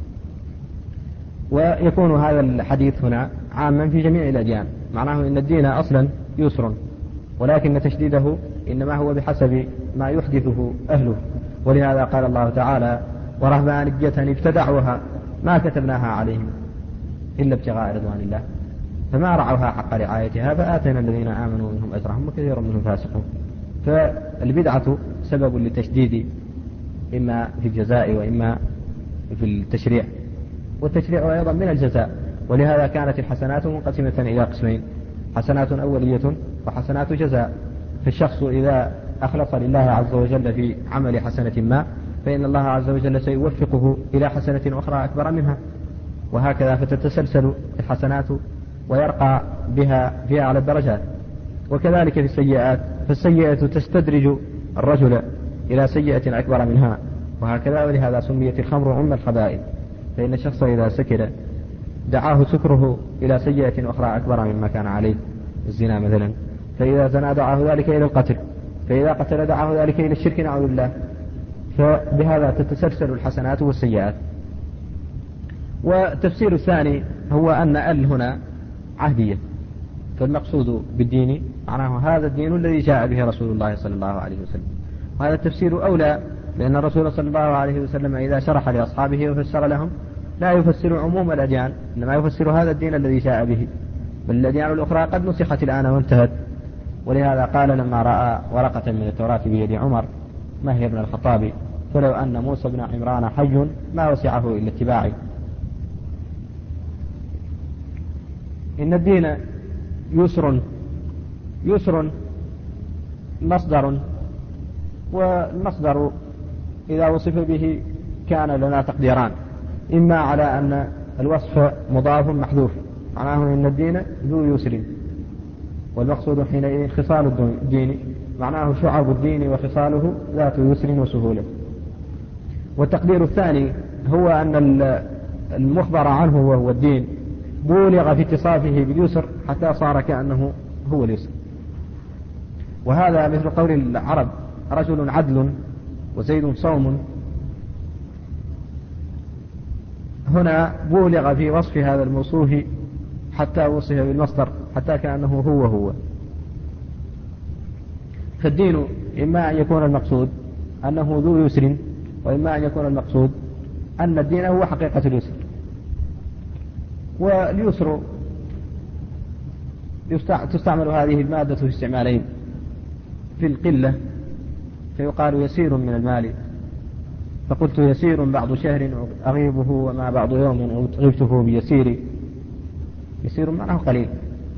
B: ويكون هذا الحديث هنا عاما في جميع الأديان، معناه إن الدين أصلا يسر، ولكن تشديده إنما هو بحسب ما يحدثه أهله. ولهذا قال الله تعالى: ورهبانية ابتدعوها ما كتبناها عليهم إلا ابتغاء رضوان الله فما رعوها حق رعايتها فآتينا الذين آمنوا منهم أجرهم وكثير منهم فاسقون. فالبدعة سبب للتشديد إما في الجزاء وإما في التشريع، والتشريع أيضا من الجزاء. ولهذا كانت الحسنات منقسمة إلى قسمين: حسنات أولية وحسنات جزاء. فالشخص إذا أخلص لله عز وجل في عمل حسنة ما فإن الله عز وجل سيوفقه إلى حسنة أخرى أكبر منها، وهكذا فتتسلسل الحسنات ويرقى بها في أعلى الدرجات. وكذلك في السيئات، فالسيئة تستدرج الرجل إلى سيئة أكبر منها، وهكذا. ولهذا سميت الخمر أم الخبائث، فإن الشخص إذا سكر دعاه سكره إلى سيئة أخرى أكبر مما كان عليه، الزنا مثلا، فإذا زنا دعاه ذلك إلى القتل، فإذا قتل دعاه ذلك إلى الشرك نعوذ بالله. فبهذا تتسلسل الحسنات والسيئات. والتفسير الثاني هو أن هنا عهدية، فالمقصود بالدين معناه هذا الدين الذي جاء به رسول الله صلى الله عليه وسلم. وهذا التفسير أولى، لأن الرسول صلى الله عليه وسلم إذا شرح لأصحابه وفسر لهم لا يفسر عموم الأديان، إنما يفسر هذا الدين الذي جاء به، بل الأديان الأخرى قد نسخت الآن وانتهت. ولهذا قال لما رأى ورقة من التوراة بيد عمر ما هي ابن الخطاب: فلو أن موسى بن عمران حي ما وسعه إلا اتباعي. إن الدين يسر مصدر، والمصدر إذا وصف به كان لنا تقديران: إما على أن الوصف مضاف محذوف معناه إن الدين ذو يسر، والمقصود حينئذ خصال الدين معناه شعب الدين وخصاله ذات يسر وسهولة. والتقدير الثاني هو أن المخبر عنه وهو الدين بولغ في اتصافه باليسر حتى صار كأنه هو اليسر. وهذا مثل قول العرب: رجل عدل وزيد صوم. هنا بولغ في وصف هذا الموصوف حتى وصف بالمصدر حتى كأنه هو. فالدين إما أن يكون المقصود أنه ذو يسر، وإما أن يكون المقصود أن الدين هو حقيقة اليسر. واليسر تستعمل هذه المادة في استعمالين: في القلة فيقال يسير من المال، فقلت يسير بعض شهر أغيبه وما بعض يوم غبته بيسير، يسير معناه قليل.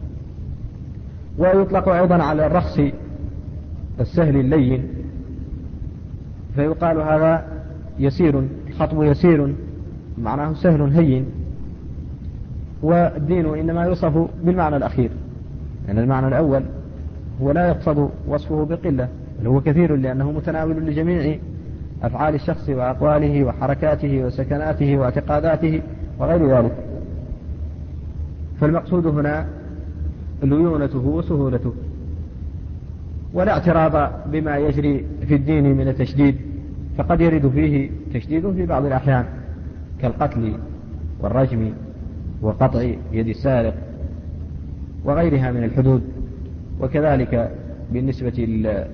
B: ويطلق أيضا على الرخص السهل اللين، فيقال هذا يسير، الخطب يسير معناه سهل هين. والدين إنما يوصف بالمعنى الأخير، يعني المعنى الأول هو لا يقصد وصفه بقلة، بل هو كثير، لأنه متناول لجميع أفعال الشخص وأقواله وحركاته وسكناته واعتقاداته وغير ذلك. فالمقصود هنا ليونته وسهولته، ولا اعتراض بما يجري في الدين من التشديد، فقد يرد فيه تشديد في بعض الأحيان كالقتل والرجم وقطع يد السارق وغيرها من الحدود. وكذلك بالنسبة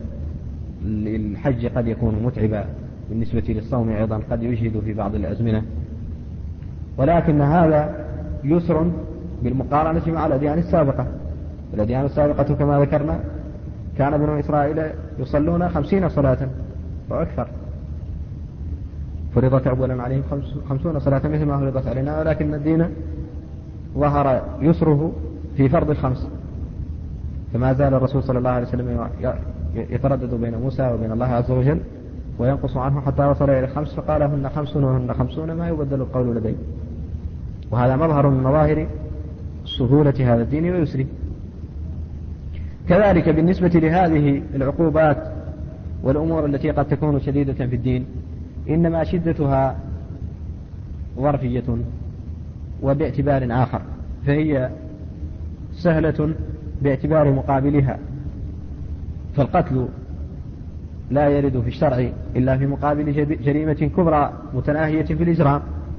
B: للحج قد يكون متعبا، بالنسبة للصوم أيضا قد يجهد في بعض الأزمنة. ولكن هذا يسر بالمقارنة مع الأديان السابقة. الأديان السابقة كما ذكرنا كان بنو إسرائيل يصلون 50 صلاة وأكثر، فرضت أولا عليهم 50 صلاة مثل ما فرضت علينا، ولكن الدين ظهر يسره في فرض الخمس. فما زال الرسول صلى الله عليه وسلم يتردد بين موسى وبين الله عز وجل وينقص عنه حتى وصل إلى 5، فقال هن 5 وهن 50 ما يبدل القول لدي. وهذا مظهر من مظاهر سهولة هذا الدين ويسره. كذلك بالنسبة لهذه العقوبات والأمور التي قد تكون شديدة في الدين، إنما شدتها ظرفية وباعتبار آخر، فهي سهلة باعتبار مقابلها. فالقتل لا يرد في الشرع إلا في مقابل جريمة كبرى متناهية في الإجرام،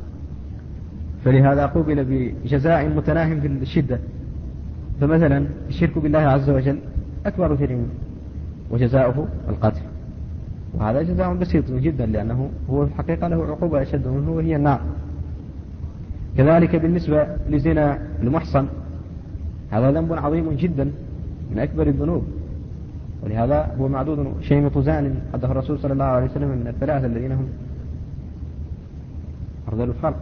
B: فلهذا قوبل بجزاء متناهم في الشدة. فمثلا الشرك بالله عز وجل أكبر جريمة وجزاؤه القتل، وهذا جزاء بسيط جدا، لأنه هو في الحقيقة له عقوبة أشد منه وهي النار. كذلك بالنسبة لزنا المحصن، هذا ذنب عظيم جدا من أكبر الذنوب، ولهذا هو معدود شيمط زان حده الرسول صلى الله عليه وسلم من الثلاثة الذين هم أرذل الخلق،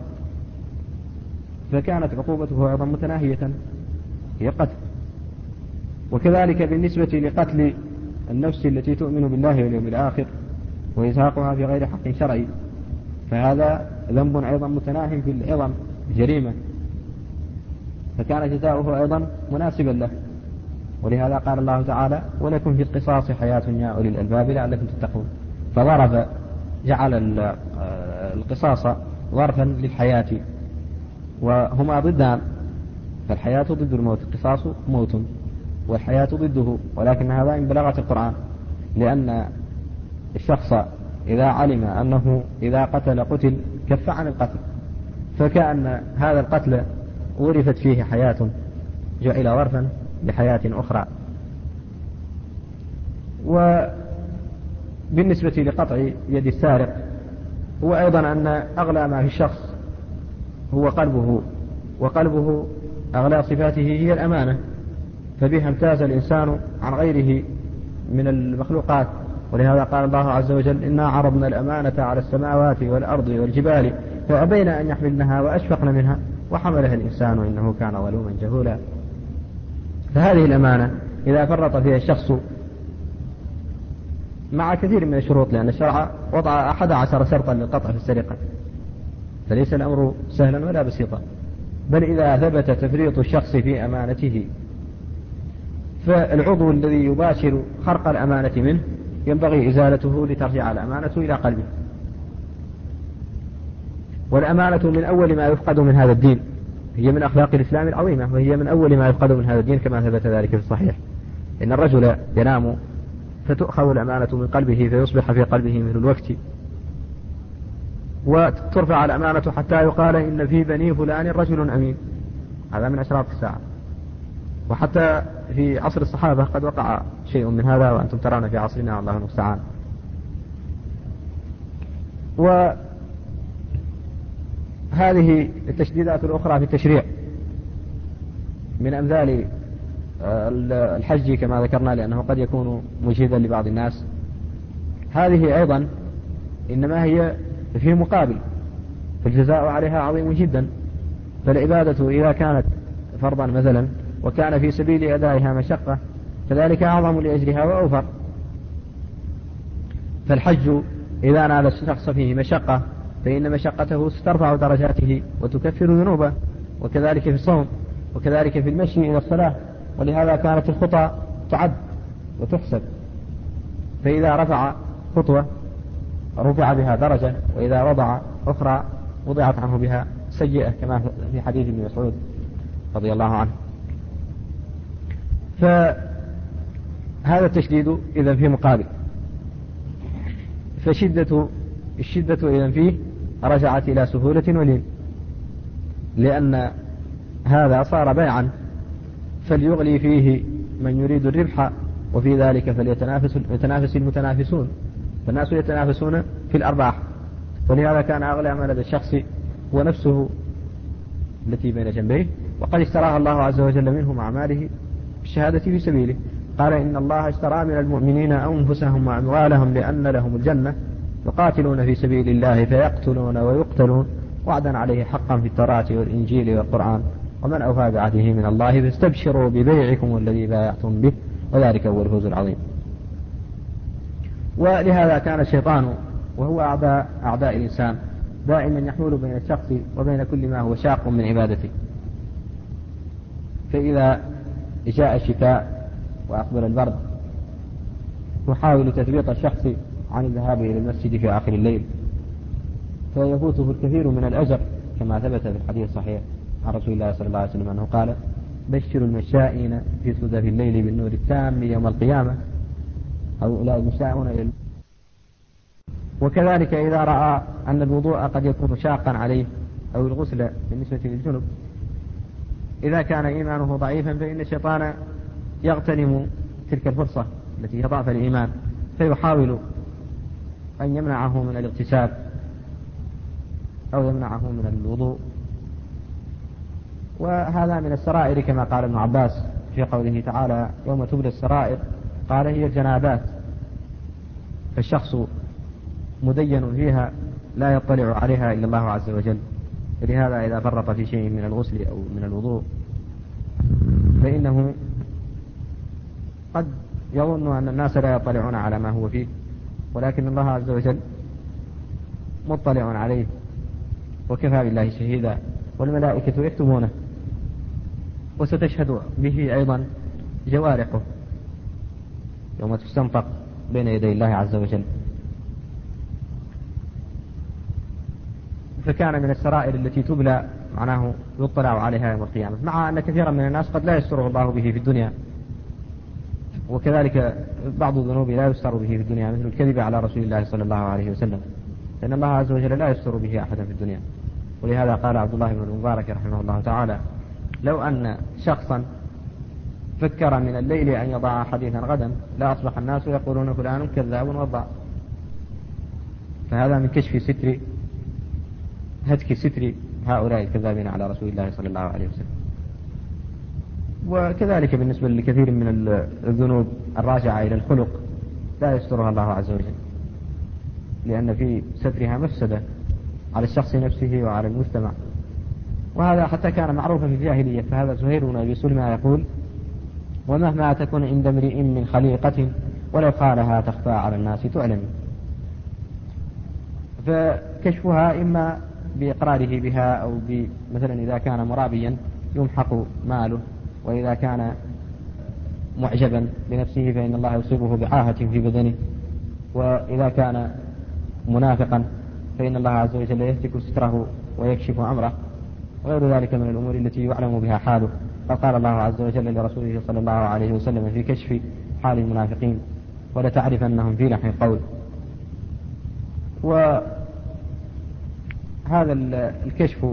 B: فكانت عقوبته أيضا متناهية هي قتل. وكذلك بالنسبة لقتل النفس التي تؤمن بالله واليوم الآخر وإزهاقها في غير حق شرعي، فهذا ذنب أيضا متناه في العظم جريمة، فكان جزاؤه أيضا مناسبا له. ولهذا قال الله تعالى: ولكم في القصاص حياة يا أولي الألباب لعلكم تتقون. فضرب جعل القصاص ظرفا للحياة، وهما ضدان، فالحياة ضد الموت، القصاص موت والحياة ضده، ولكن هذا من بلاغة القرآن، لأن الشخص إذا علم أنه إذا قتل كف عن القتل، فكأن هذا القتل ورثت فيه حياة جعل ظرفا لحياة أخرى. وبالنسبة لقطع يد السارق، هو أيضا أن أغلى ما في الشخص هو قلبه، وقلبه أغلى صفاته هي الأمانة، فبها امتاز الإنسان عن غيره من المخلوقات. ولهذا قال الله عز وجل: إنا عرضنا الأمانة على السماوات والأرض والجبال فأبين أن يحملنها وأشفقن منها وحملها الإنسان إنه كان ظلوما جهولا. فهذه الأمانة إذا فرط فيها الشخص مع كثير من الشروط، لأن الشرع وضع 11 شرطا للقطع في السرقة، فليس الأمر سهلا ولا بسيطا، بل إذا ثبت تفريط الشخص في أمانته فالعضو الذي يباشر خرق الأمانة منه ينبغي إزالته لترجع الأمانة إلى قلبه. والأمانة من أول ما يفقد من هذا الدين، هي من أخلاق الإسلام العظيمة، وهي من أول ما يفقد من هذا الدين كما ثبت ذلك في الصحيح: إن الرجل ينام فتؤخذ الأمانة من قلبه فيصبح في قلبه مثل الوقت، وترفع الأمانة حتى يقال إن في بني فلان رجل أمين. هذا من أشراط الساعة. وحتى في عصر الصحابة قد وقع شيء من هذا، وأنتم ترون في عصرنا الله المستعان. وهذه التشديدات الأخرى في التشريع من أمثال الحج كما ذكرنا، لأنه قد يكون مجهدا لبعض الناس، هذه أيضا إنما هي في مقابل، فالجزاء عليها عظيم جدا. فالعبادة إذا كانت فرضا مثلا وكان في سبيل أدائها مشقة فذلك أعظم لأجلها وأوفر. فالحج إذا نال الشخص فيه مشقة فإن مشقته سترفع درجاته وتكفر ذنوبه، وكذلك في الصوم، وكذلك في المشي إلى الصلاة. ولهذا كانت الخطى تعد وتحسب، فإذا رفع خطوة رفع بها درجة، وإذا وضع أخرى وضعت عنه بها سيئة، كما في حديث ابن مسعود رضي الله عنه. فهذا التشديد إذن في مقابل، فالشدة إذن فيه رجعت إلى سهولة ولين، لأن هذا صار بيعا فليغلي فيه من يريد الربح، وفي ذلك فليتنافس المتنافسون، فالناس يتنافسون في الأرباح. ولهذا كان أغلى ما لدى الشخص هو نفسه التي بين جنبيه، وقد اشتراها الله عز وجل منه مع ماله بالشهادة في سبيله. قال: إن الله اشترى من المؤمنين أنفسهم وأموالهم لأن لهم الجنة يقاتلون في سبيل الله فيقتلون ويقتلون وعدا عليه حقا في التوراة والإنجيل والقرآن ومن أوفى بعهده من الله فاستبشروا ببيعكم الذي بايعتم به وذلك هو الفوز العظيم. ولهذا كان الشيطان وهو أعداء الإنسان دائما يحول بين الشخص وبين كل ما هو شاق من عبادته. فإذا جاء الشتاء وأقبل البرد يحاول تثبيط الشخص عن الذهاب إلى المسجد في آخر الليل، فيفوته الكثير من الأجر، كما ثبت في الحديث الصحيح عن رسول الله صلى الله عليه وسلم أنه قال: بشر المشائين في سدف الليل بالنور التام يوم القيامة، هؤلاء المشاؤون إلى. وكذلك إذا رأى أن الوضوء قد يكون شاقا عليه أو الغسل بالنسبة للجنب، إذا كان إيمانه ضعيفا فإن الشيطان يغتنم تلك الفرصة التي هي ضعف الإيمان، فيحاول أن يمنعه من الاغتسال أو يمنعه من الوضوء. وهذا من السرائر كما قال ابن عباس في قوله تعالى يوم تبلى السرائر، قال هي الجنابات، فالشخص مدين فيها لا يطلع عليها إلا الله عز وجل. فلهذا إذا فرط في شيء من الغسل أو من الوضوء فإنه قد يظن أن الناس لا يطلعون على ما هو فيه، ولكن الله عز وجل مطلع عليه وكفى بالله شهيدا، والملائكة يكتبونه، وستشهد به أيضا جوارحه يوم تستنطق بين يدي الله عز وجل. فكان من السرائر التي تبلى معناه يطلع عليها يوم القيامة، مع أن كثيرا من الناس قد لا يستره الله به في الدنيا، وكذلك بعض الذنوب لا يستر به في الدنيا مثل الكذب على رسول الله صلى الله عليه وسلم، لأن الله عز وجل لا يستر به أحدا في الدنيا. ولهذا قال عبد الله بن المبارك رحمه الله تعالى لو أن شخصا فكر من الليل أن يضع حديثا غدا لا أصبح الناس يقولون فلان كذاب وضع. فهذا من كشف ستر هتك ستر هؤلاء الكذابين على رسول الله صلى الله عليه وسلم. وكذلك بالنسبة لكثير من الذنوب الراجعة إلى الخلق لا يسترها الله عز وجل، لأن في سترها مفسدة على الشخص نفسه وعلى المجتمع. وهذا حتى كان معروفا في الجاهلية، فهذا زهير بن أبي سلمى يقول ومهما تكون عند امرئ من خليقة ولو قالها تخفى على الناس تعلم. فكشفها إما بإقراره بها أو مثلا إذا كان مرابيا يمحق ماله، وإذا كان معجبا بنفسه فإن الله يصيبه بعاهة في بدنه، وإذا كان منافقا فإن الله عز وجل يهتك ستره ويكشف أمره، وغير ذلك من الأمور التي يعلم بها حاله. فقال الله عز وجل لرسوله صلى الله عليه وسلم في كشف حال المنافقين ولتعرفنهم في لحن القول. وهذا الكشف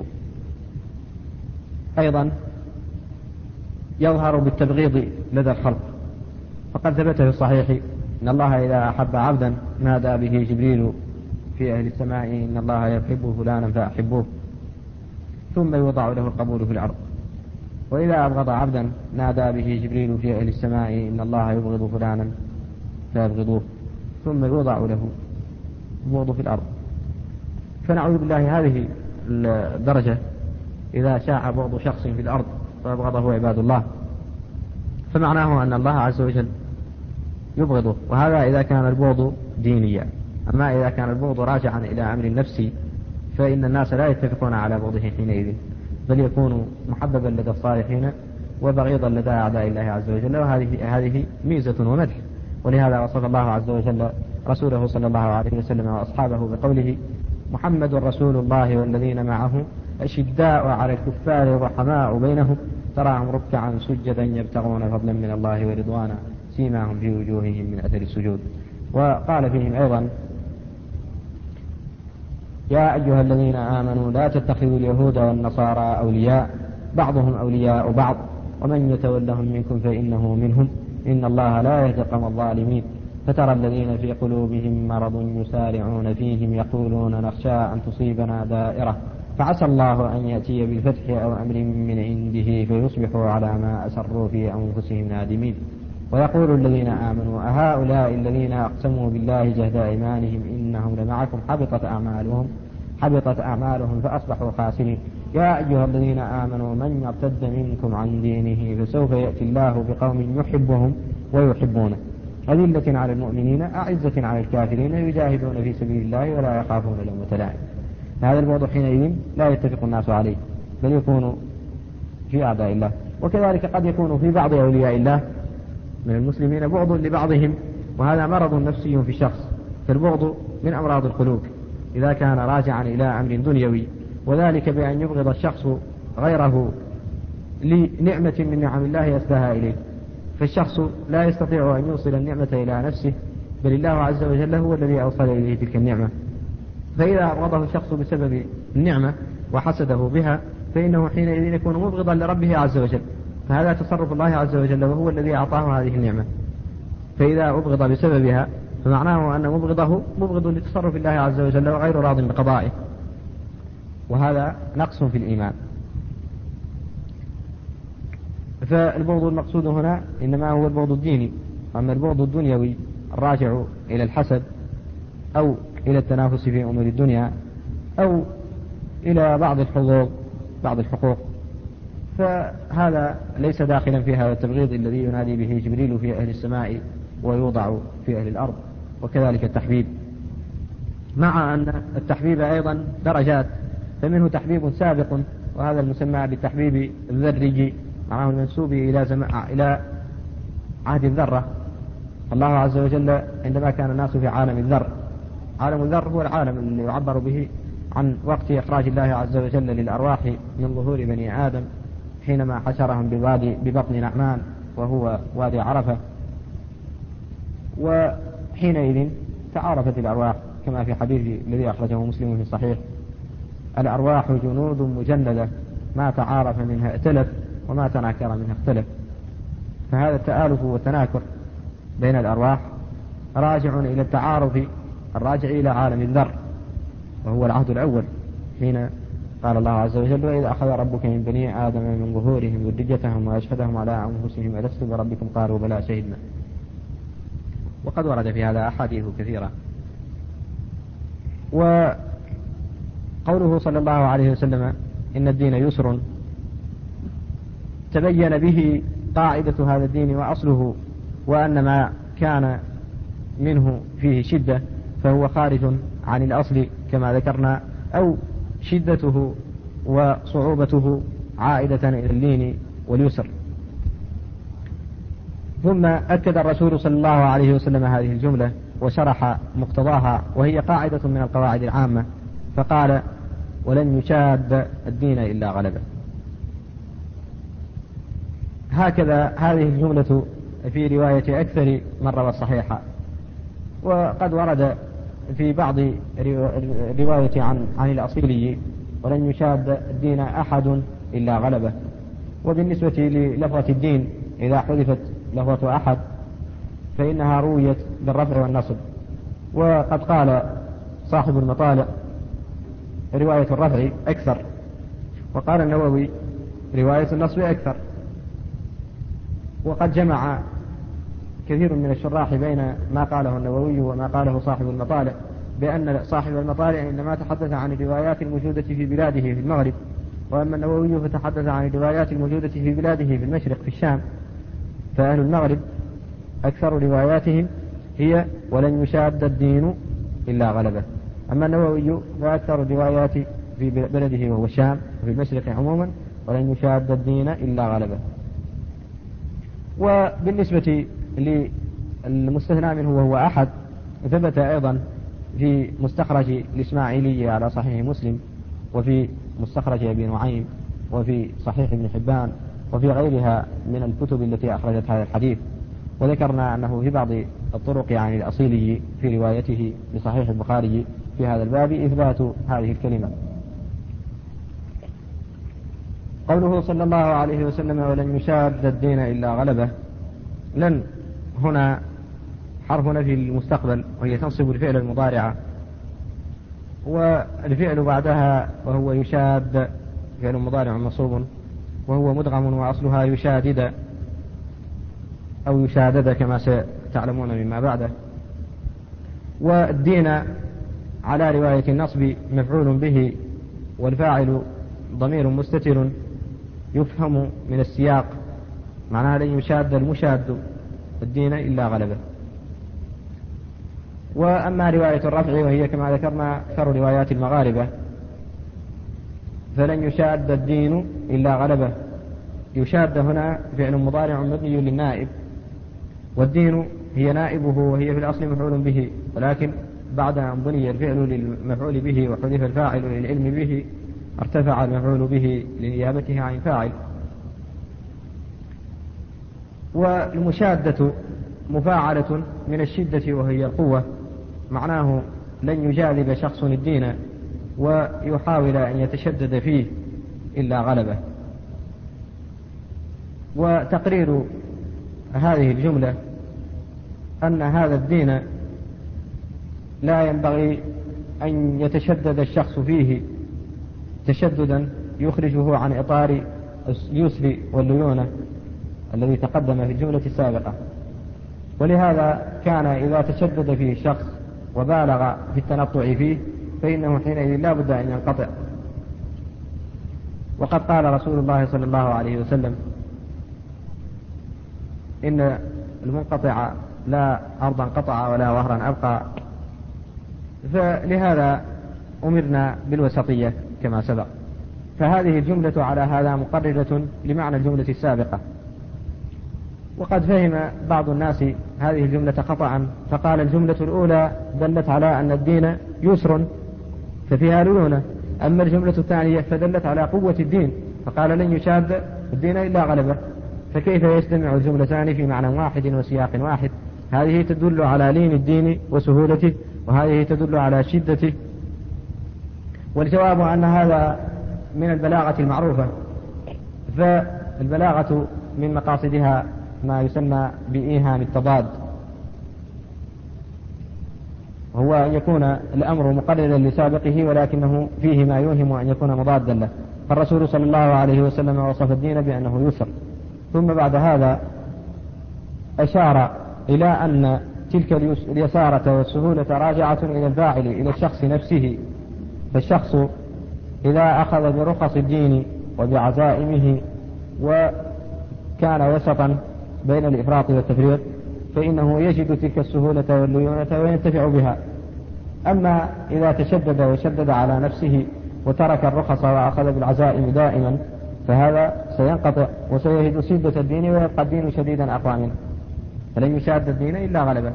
B: أيضا يظهر بالتبغيض لدى الخلق، فقد ثبت في الصحيح إن الله إذا أحب عبدا نادى به جبريل في أهل السماء إن الله يحب فلانا فأحبوه، ثم يوضع له القبول في الأرض. وإذا أبغض عبدا نادى به جبريل في أهل السماء إن الله يبغض فلانا فيبغضوه، ثم يوضع له البغض في الأرض. فنعوذ بالله هذه الدرجة إذا شاع بغض شخص في الأرض فأبغضه عباد الله، فمعناه أن الله عز وجل يبغضه. وهذا إذا كان البغض دينيا. أما إذا كان البغض راجعا إلى أمر نفسي فإن الناس لا يتفقون على بغضه حينئذ، بل يكون محببا لدى الصالحين وبغيضا لدى أعداء الله عز وجل. وهذه ميزة ومدح. ولهذا وصف الله عز وجل رسوله صلى الله عليه وسلم وأصحابه بقوله محمد رسول الله والذين معه أشداء على الكفار رحماء بينهم تراهم ركعا سجدا يبتغون فضلا من الله ورضوانا سيماهم في وجوههم من أثر السجود. وقال فيهم أيضا يا أيها الذين آمنوا لا تتخذوا اليهود والنصارى أولياء بعضهم أولياء بعض ومن يتولهم منكم فإنه منهم إن الله لا يهدي القوم الظالمين. فترى الذين في قلوبهم مرض يسارعون فيهم يقولون نخشى أن تصيبنا دائرة فعسى الله أن يأتي بالفتح أو أمر من عنده فيصبحوا على ما أسروا في أنفسهم نادمين. ويقول الذين آمنوا أهؤلاء الذين أقسموا بالله جهد أيمانهم إنهم لمعكم حبطت أعمالهم فأصبحوا خاسرين. يا أيها الذين آمنوا من يرتد منكم عن دينه فسوف يأتي الله بقوم يحبهم ويحبونه أذلة على المؤمنين أعزة على الكافرين يجاهدون في سبيل الله ولا يخافون لومة لائم. هذا البعد حينئذ لا يتفق الناس عليه، بل يكون في أعداء الله. وكذلك قد يكون في بعض أولياء الله من المسلمين بعض لبعضهم، وهذا مرض نفسي في الشخص. فالبغض من أمراض القلوب إذا كان راجعا إلى أمر دنيوي، وذلك بأن يبغض الشخص غيره لنعمة من نعم الله يسداها إليه. فالشخص لا يستطيع أن يوصل النعمة إلى نفسه، بل الله عز وجل هو الذي أوصل إليه تلك النعمة. فإذا أبغضه الشخص بسبب النعمة وحسده بها فإنه حينئذ يكون مبغضا لربه عز وجل، فهذا تصرف الله عز وجل وهو الذي أعطاه هذه النعمة. فإذا أبغض بسببها فمعناه أن مبغضه مبغض لتصرف الله عز وجل وغير راض بقضائه، وهذا نقص في الإيمان. فالبغض المقصود هنا إنما هو البغض الديني. أما البغض الدنيوي الراجع إلى الحسد أو إلى التنافس في أمور الدنيا أو إلى بعض الحقوق فهذا ليس داخلا في هذا التبغيض الذي ينادي به جبريل في أهل السماء ويوضع في أهل الأرض. وكذلك التحبيب، مع أن التحبيب أيضا درجات، فمنه تحبيب سابق وهذا المسمى بالتحبيب الذري، معناه المنسوب إلى عهد الذرة. الله عز وجل عندما كان الناس في عالم الذر، عالم الذر هو العالم اللي يعبر به عن وقت إخراج الله عز وجل للأرواح من ظهور بني آدم حينما حشرهم ببطن نعمان وهو وادي عرفة، وحينئذ تعارفت الأرواح كما في حديث الذي أخرجه مسلم في الصحيح: الأرواح جنود مجندة ما تعارف منها ائتلف وما تناكر منها اختلف. فهذا التآلف والتناكر بين الأرواح راجع إلى التعارف الراجع إلى عالم الذر، وهو العهد الأول حين قال الله عز وجل: وإذا أخذ ربك من بني آدم من ظهورهم ذريتهم وأشهدهم على أنفسهم ألست بربكم قالوا بلى شهدنا. وقد ورد في هذا أحاديث كثيرة. وقوله صلى الله عليه وسلم: إن الدين يسر، تبين به قاعدة هذا الدين وأصله، وأن ما كان منه فيه شدة فهو خارج عن الأصل كما ذكرنا، أو شدته وصعوبته عائدة إلى اللين واليسر. ثم أكد الرسول صلى الله عليه وسلم هذه الجملة وشرح مقتضاها، وهي قاعدة من القواعد العامة، فقال: ولن يشاد الدين إلا غلبه. هكذا هذه الجملة في رواية أكثر من روى الصحيحة. وقد ورد في بعض رواية عن الأصيلي: ولن يشاد الدين أحد إلا غلبه. وبالنسبة للفظة الدين إذا حذفت لفظة أحد فإنها رويت بالرفع والنصب. وقد قال صاحب المطالع: رواية الرفع أكثر، وقال النووي: رواية النصب أكثر. وقد جمع كثير من الشراح بين ما قاله النووي وما قاله صاحب المطالع، بأن صاحب المطالع إنما تحدث عن الروايات الموجودة في بلاده في المغرب، وأما النووي فتحدث عن الروايات الموجودة في بلاده في المشرق في الشام. فأهل المغرب أكثر رواياتهم هي: ولن يشاد الدين إلا غلبه. أما النووي فأكثر الروايات في بلده وهو الشام وفي المشرق عموما: ولن يشاد الدين إلا غلبه. وبالنسبة للمستثنى منه وهو أحد، ثبت أيضا في مستخرج الإسماعيلي على صحيح مسلم، وفي مستخرج أبي نعيم، وفي صحيح ابن حبان، وفي غيرها من الكتب التي أخرجت هذا الحديث. وذكرنا أنه في بعض الطرق عن الأصيلي في روايته لصحيح البخاري في هذا الباب إثبات هذه الكلمة. قوله صلى الله عليه وسلم: ولن يشاد الدين إلا غلبه، لن هنا حرف نفي للمستقبل، وهي تنصب الفعل المضارعة، والفعل بعدها وهو يشاد فعل مضارع منصوب وهو مدغم، وأصلها يشادد أو يشادد كما ستعلمون مما بعده. والدين على رواية النصب مفعول به، والفاعل ضمير مستتر يفهم من السياق، معناها لن يشاد المشاد الدين إلا غلبه. وأما رواية الرفع وهي كما ذكرنا أكثر روايات المغاربة: فلن يشاد الدين إلا غلبه. يشاد هنا فعل مضارع مبني للنائب، والدين هي نائبه، وهي في الأصل مفعول به، ولكن بعد أن بني الفعل للمفعول به وحذف الفاعل للعلم به ارتفع المفعول به لنيابته عن فاعل. والمشادة مفاعلة من الشدة وهي القوة، معناه لن يجاذب شخص الدين ويحاول أن يتشدد فيه إلا غلبه. وتقرير هذه الجملة أن هذا الدين لا ينبغي أن يتشدد الشخص فيه تشددا يخرجه عن إطار اليسر والليونة الذي تقدم في الجملة السابقة. ولهذا كان إذا تشدد فيه الشخص وبالغ في التنطع فيه فإنه حينئذ لا بد أن ينقطع. وقد قال رسول الله صلى الله عليه وسلم إن المنقطع لا أرضا قطع ولا وهرا أبقى، فلهذا أمرنا بالوسطية كما سبق. فهذه الجملة على هذا مقررة لمعنى الجملة السابقة. وقد فهم بعض الناس هذه الجملة خطأ، فقال الجملة الأولى دلت على أن الدين يسر ففيها ليونة، أما الجملة الثانية فدلت على قوة الدين فقال لن يشاد الدين إلا غلبه، فكيف يجتمع الجملتان في معنى واحد وسياق واحد؟ هذه تدل على لين الدين وسهولته، وهذه تدل على شدته. والجواب أن هذا من البلاغة المعروفة. فالبلاغة من مقاصدها ما يسمى بإيهام التضاد، وهو أن يكون الأمر مقررا لسابقه ولكنه فيه ما يوهم أن يكون مضادا له. فالرسول صلى الله عليه وسلم وصف الدين بأنه يسر، ثم بعد هذا أشار إلى أن تلك اليسارة والسهولة راجعة إلى الفاعل، إلى الشخص نفسه. فالشخص إذا أخذ برخص الدين وبعزائمه وكان وسطا بين الإفراط والتفريط فإنه يجد تلك السهولة والليونة وينتفع بها. أما إذا تشدد وشدد على نفسه وترك الرخص وأخذ بالعزائم دائما فهذا سينقطع وسيجد شدة الدين ويبقى الدين شديدا أقوى منه، فلن يشاد الدين إلا غلبه.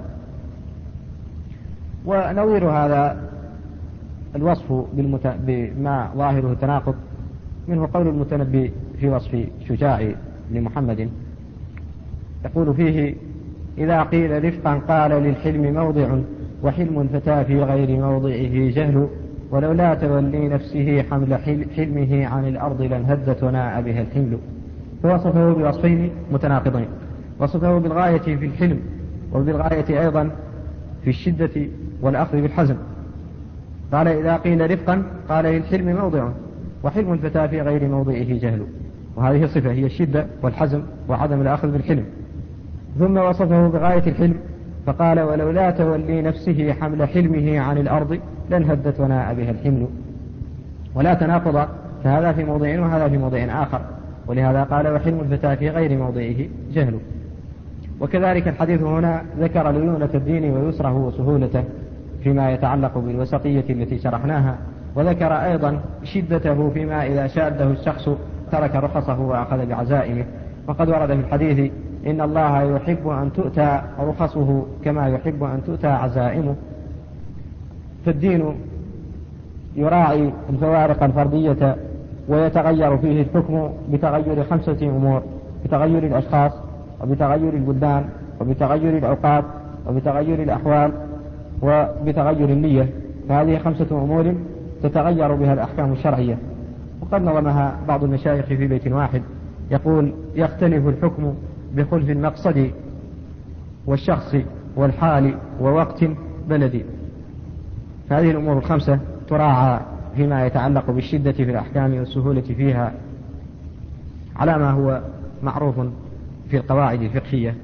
B: ونظير هذا الوصف بما ظاهره التناقض منه قول المتنبي في وصف شجاع بن محمد، يقول فيه: إذا قيل رفقا قال للحلم موضع، وحلم الفتى في غير موضعه جهل، ولولا تولي نفسه حمل حلمه عن الأرض لانهدت وناء بها الحمل. فوصفه بوصفين متناقضين، وصفه بالغاية في الحلم وبالغاية أيضا في الشدة والأخذ بالحزم. قال إذا قيل رفقا قال للحلم موضع، وحلم الفتى في غير موضعه جهل، وهذه صفة هي الشدة والحزم وعدم الأخذ بالحلم. ثم وصفه بغاية الحلم فقال: ولولا تولي نفسه حمل حلمه عن الأرض لانهدت وناء بها الحمل. ولا تناقض، فهذا في موضع وهذا في موضع آخر، ولهذا قال: وحلم الفتى في غير موضعه جهل. وكذلك الحديث هنا ذكر ليونة الدين ويسره وسهولته فيما يتعلق بالوسطية التي شرحناها، وذكر أيضا شدته فيما إذا شاده الشخص ترك رخصه وأخذ بعزائمه. وقد ورد في الحديث: إن الله يحب أن تؤتى رخصه كما يحب أن تؤتى عزائمه. فالدين يراعي الفوارق الفردية ويتغير فيه الحكم بتغير 5 أمور: بتغير الأشخاص، وبتغير البلدان، وبتغير الأوقات، وبتغير الأحوال، وبتغير النية. فهذه 5 أمور تتغير بها الأحكام الشرعية. وقد نظمها بعض المشايخ في بيت واحد يقول: يختلف الحكم بخلف المقصد والشخص والحال ووقت بلدي. هذه الأمور 5 تراعى فيما يتعلق بالشدة في الأحكام والسهولة فيها على ما هو معروف في القواعد الفقهية.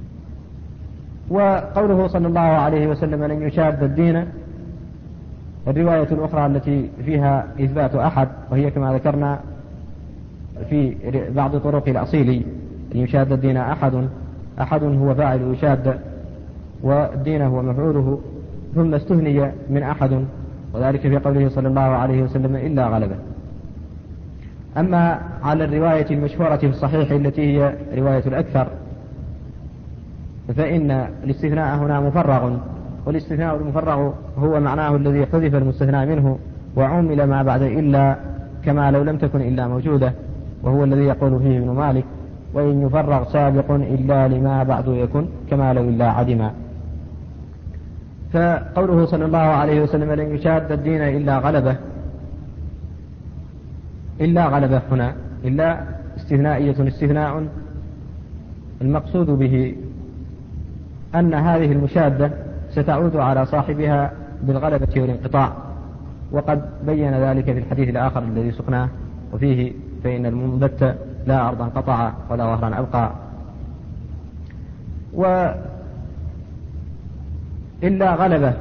B: وقوله صلى الله عليه وسلم: لن يشاد الدين، الرواية الأخرى التي فيها إثبات أحد، وهي كما ذكرنا في بعض طرق الأصيل: أن يشاد الدين أحد هو فاعل يشاد، والدين هو مفعوله، ثم استثني من أحد، وذلك في قوله صلى الله عليه وسلم: إلا غلبه. أما على الرواية المشهورة في الصحيح التي هي رواية الأكثر فإن الاستثناء هنا مفرغ، والاستثناء المفرغ هو معناه الذي حذف المستثنى منه وعمل ما بعد إلا كما لو لم تكن إلا موجودة، وهو الذي يقول فيه ابن مالك: وإن يفرغ سابق إلا لما بعد يكن كما لو إلا عدما. فقوله صلى الله عليه وسلم: لن يشاد الدين إلا غلبه، إلا غلبه هنا إلا استثنائية استثناء المقصود به أن هذه المشادة ستعود على صاحبها بالغلبة والانقطاع، وقد بين ذلك في الحديث الآخر الذي سقناه وفيه فإن المنبت لا أرضا قطع ولا ظهرا أبقى. إلا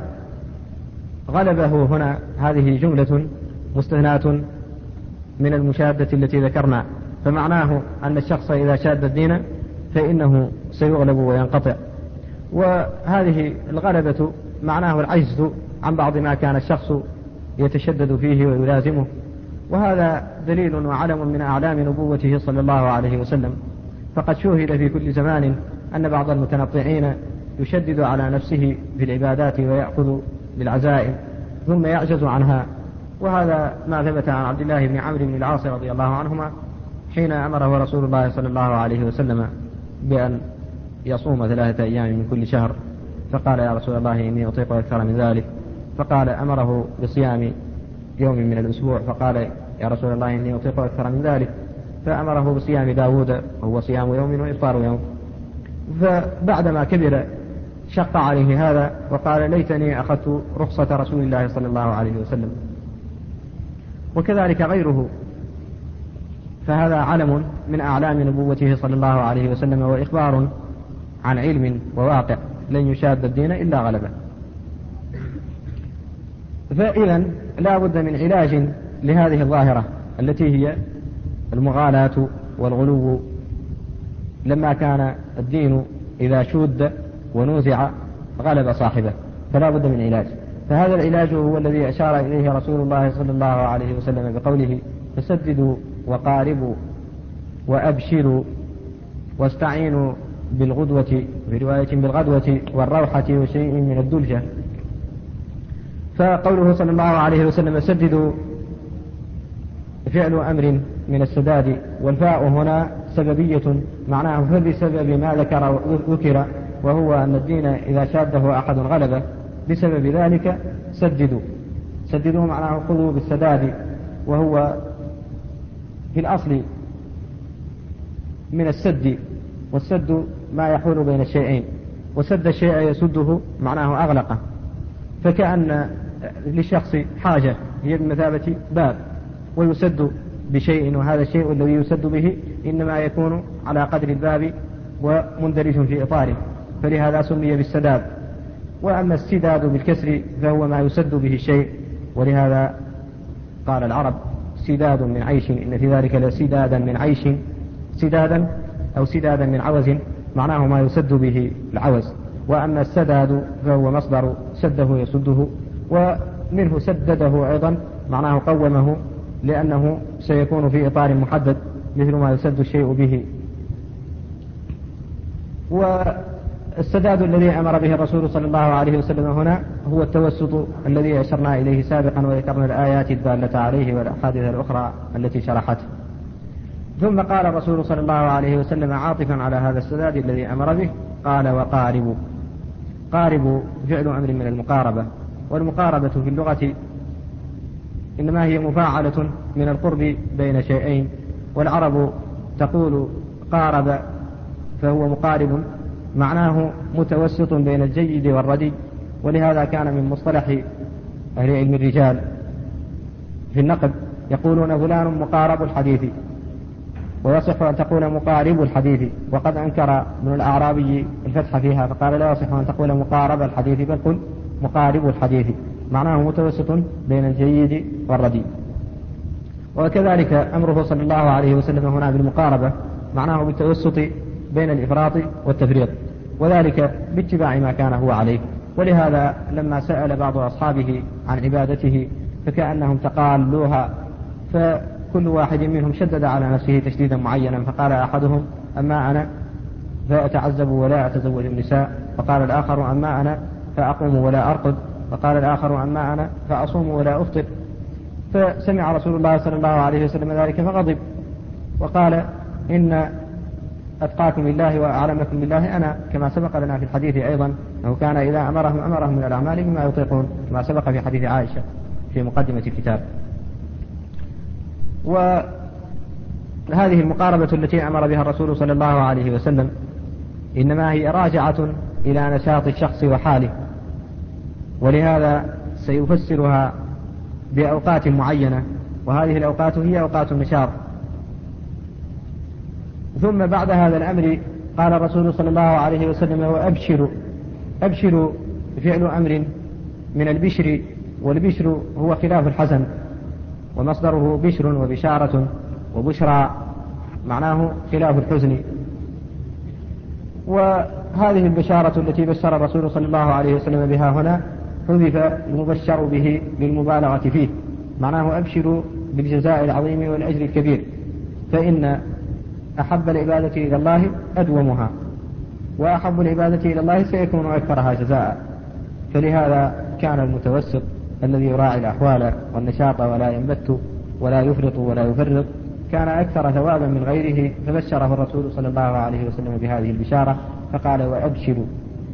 B: غلبه هنا هذه جملة مستثناة من المشادة التي ذكرنا، فمعناه أن الشخص إذا شاد الدين فإنه سيغلب وينقطع. وهذه الغلبة معناه العجز عن بعض ما كان الشخص يتشدد فيه ويلازمه، وهذا دليل وعلم من أعلام نبوته صلى الله عليه وسلم. فقد شوهد في كل زمان أن بعض المتنطعين يشدد على نفسه في العبادات ويأخذ بالعزائم ثم يعجز عنها، وهذا ما ثبت عن عبد الله بن عمرو بن العاص رضي الله عنهما حين أمره رسول الله صلى الله عليه وسلم بأن يصوم 3 أيام من كل شهر، فقال يا رسول الله إني أطيق أكثر من ذلك، فقال أمره بصيام يوم من الأسبوع، فقال يا رسول الله إني أطيق أكثر من ذلك، فأمره بصيام داود وهو صيام يوم وإفطار يوم. فبعدما كبر شق عليه هذا وقال ليتني أخذت رخصة رسول الله صلى الله عليه وسلم. وكذلك غيره، فهذا علم من أعلام نبوته صلى الله عليه وسلم وإخبار عن علم وواقع لن يشاد الدين إلا غلبه. فإذا لا بد من علاج لهذه الظاهرة التي هي المغالاة والغلو، لما كان الدين إذا شود ونوزع غلب صاحبه، فلا بد من علاج. فهذا العلاج هو الذي أشار إليه رسول الله صلى الله عليه وسلم بقوله فسددوا وقاربوا وأبشروا واستعينوا بالغدوة، في رواية بالغدوة والروحة وشيء من الدلجة. فقوله صلى الله عليه وسلم سددوا فعل أمر من السداد، والفاء هنا سببية، معناه فبسبب ما ذكر، وهو أن الدين إذا شاده أحد غلبه بسبب ذلك سددوا معناه خذوا بالسداد، وهو في الأصل من السد، والسد ما يحول بين الشيئين، وسد الشيء يسده معناه أغلقه، فكأن للشخص حاجة هي بمثابة باب ويسد بشيء، وهذا الشيء الذي يسد به إنما يكون على قدر الباب ومندرج في إطاره، فلهذا سمي بالسداد. وأما السداد بالكسر فهو ما يسد به الشيء، ولهذا قال العرب سداد من عيش، إن في ذلك لسدادا من عيش، سدادا أو سدادا من عوز، معناه ما يسد به العوز. وأما السداد فهو مصدر سده يسده، ومنه سدده أيضا معناه قومه، لأنه سيكون في إطار محدد مثل ما يسد الشيء به. والسداد الذي أمر به الرسول صلى الله عليه وسلم هنا هو التوسط الذي أشرنا إليه سابقا، وذكرنا الآيات الدالة عليه والأحاديث الأخرى التي شرحته. ثم قال الرسول صلى الله عليه وسلم عاطفا على هذا السداد الذي أمر به، قال وقاربوا. قاربوا فعل أمر من المقاربة، والمقاربة في اللغة إنما هي مفاعلة من القرب بين شيئين، والعرب تقول قارب فهو مقارب، معناه متوسط بين الجيد والردي، ولهذا كان من مصطلح أهل علم الرجال في النقد يقولون فلان مقارب الحديث، ويصح أن تقول مقارب الحديث، وقد أنكر ابن الأعرابي الفتح فيها فقال لا يصح أن تقول مقارب الحديث بل قل مقارب الحديث، معناه متوسط بين الجيد والردي. وكذلك أمره صلى الله عليه وسلم هنا بالمقاربة معناه بالتوسط بين الإفراط والتفريط، وذلك باتباع ما كان هو عليه. ولهذا لما سأل بعض أصحابه عن عبادته فكأنهم تقالوها، فكل واحد منهم شدد على نفسه تشديدا معينا، فقال أحدهم أما أنا فأتعذب ولا أتزوج النساء، فقال الآخر أما أنا فأقوم ولا أرقد، فقال الآخر أما أنا فأصوم ولا أفطر. فسمع رسول الله صلى الله عليه وسلم ذلك فغضب وقال إن أتقاكم الله وأعلمكم بالله أنا، كما سبق لنا في الحديث أيضا أنه كان إذا أمرهم من الأعمال بما يطيقون، كما سبق في حديث عائشة في مقدمة الكتاب. وهذه المقاربة التي أمر بها الرسول صلى الله عليه وسلم إنما هي راجعة إلى نشاط الشخص وحاله، ولهذا سيفسرها بأوقات معينة، وهذه الأوقات هي أوقات النشاط. ثم بعد هذا الأمر قال الرسول صلى الله عليه وسلم: أبشروا فعل أمر من البشر، والبشر هو خلاف الحزن، ومصدره بشر وبشارة وبشرى، معناه خلاف الحزن. وهذه البشارة التي بشر الرسول صلى الله عليه وسلم بها هنا حذف المبشر به للمبالغة فيه، معناه أبشروا بالجزاء العظيم والأجر الكبير، فإن أحب العبادة إلى الله أدومها، وأحب العبادة إلى الله سيكون أكثرها جزاء. فلهذا كان المتوسط الذي يراعي الأحوال والنشاط ولا ينبت ولا يفرط ولا يفرط كان أكثر ثوابا من غيره، فبشره الرسول صلى الله عليه وسلم بهذه البشارة فقال: وأبشروا.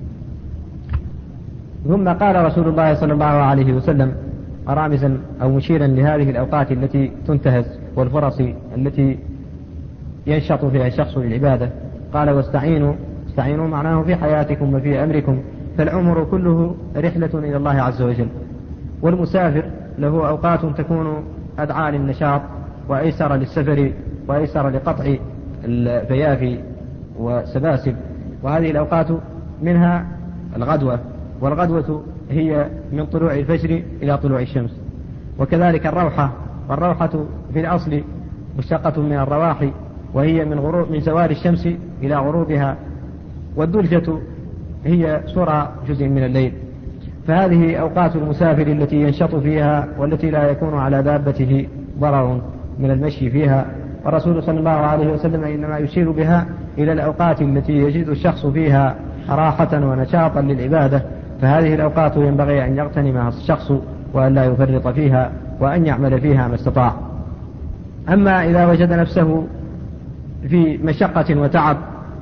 B: ثم قال رسول الله صلى الله عليه وسلم رامزا أو مشيرا لهذه الأوقات التي تنتهز والفرص التي ينشط فيها الشخص للعبادة، قال: واستعينوا معناه في حياتكم وفي أمركم، فالعمر كله رحلة إلى الله عز وجل. والمسافر له أوقات تكون أدعى للنشاط وأيسر للسفر وأيسر لقطع الفيافي وسباسب، وهذه الأوقات منها الغدوة، والغدوة هي من طلوع الفجر إلى طلوع الشمس. وكذلك الروحة، والروحة في الأصل مشتقة من الرواحي، وهي من زوال الشمس إلى غروبها. والدلجة هي سرى جزء من الليل. فهذه أوقات المسافر التي ينشط فيها والتي لا يكون على دابته ضرر من المشي فيها. والرسول صلى الله عليه وسلم إنما يشير بها إلى الأوقات التي يجد الشخص فيها راحة ونشاطا للعبادة، فهذه الأوقات ينبغي أن يغتنمها الشخص وأن لا يفرط فيها وأن يعمل فيها ما استطاع. أما إذا وجد نفسه في مشقة وتعب،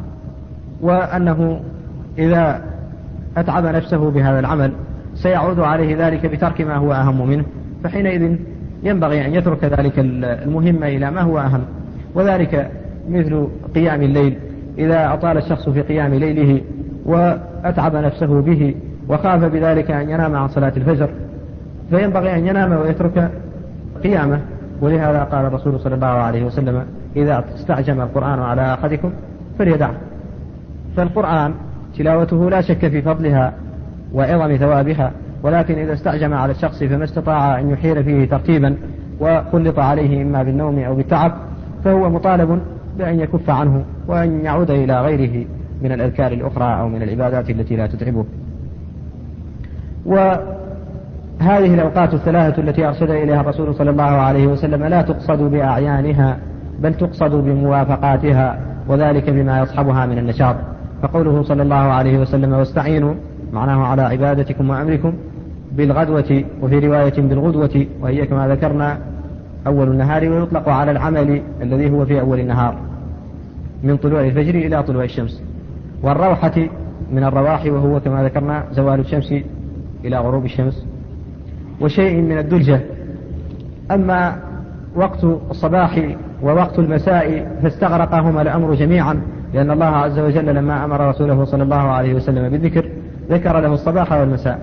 B: وأنه إذا أتعب نفسه بهذا العمل سيعود عليه ذلك بترك ما هو أهم منه، فحينئذ ينبغي أن يترك ذلك المهم إلى ما هو أهم. وذلك مثل قيام الليل، إذا أطال الشخص في قيام ليله وأتعب نفسه به وخاف بذلك أن ينام عن صلاة الفجر، فينبغي أن ينام ويترك قيامه. ولهذا قال الرسول صلى الله عليه وسلم: إذا استعجم القرآن على أحدكم فليدعه. فالقرآن تلاوته لا شك في فضلها وعظم ثوابها، ولكن إذا استعجم على الشخص فما استطاع أن يحيل فيه ترتيبا وخلط عليه إما بالنوم أو بالتعب، فهو مطالب بأن يكف عنه وأن يعود إلى غيره من الأذكار الأخرى أو من العبادات التي لا تتعبه. وهذه الأوقات الثلاثة التي أرشد إليها الرسول صلى الله عليه وسلم لا تقصد بأعيانها، بل تقصد بموافقاتها، وذلك بما يصحبها من النشاط. فقوله صلى الله عليه وسلم: واستعينوا معناه على عبادتكم وأمركم بالغدوة، وفي رواية بالغدوة، وهي كما ذكرنا أول النهار، ويطلق على العمل الذي هو في أول النهار من طلوع الفجر إلى طلوع الشمس. والروحة من الرواح، وهو كما ذكرنا زوال الشمس إلى غروب الشمس. وشيء من الدلجة. أما وقت الصباح ووقت المساء فاستغرقهما الأمر جميعا، لأن الله عز وجل لما أمر رسوله صلى الله عليه وسلم بالذكر ذكر له الصباح والمساء.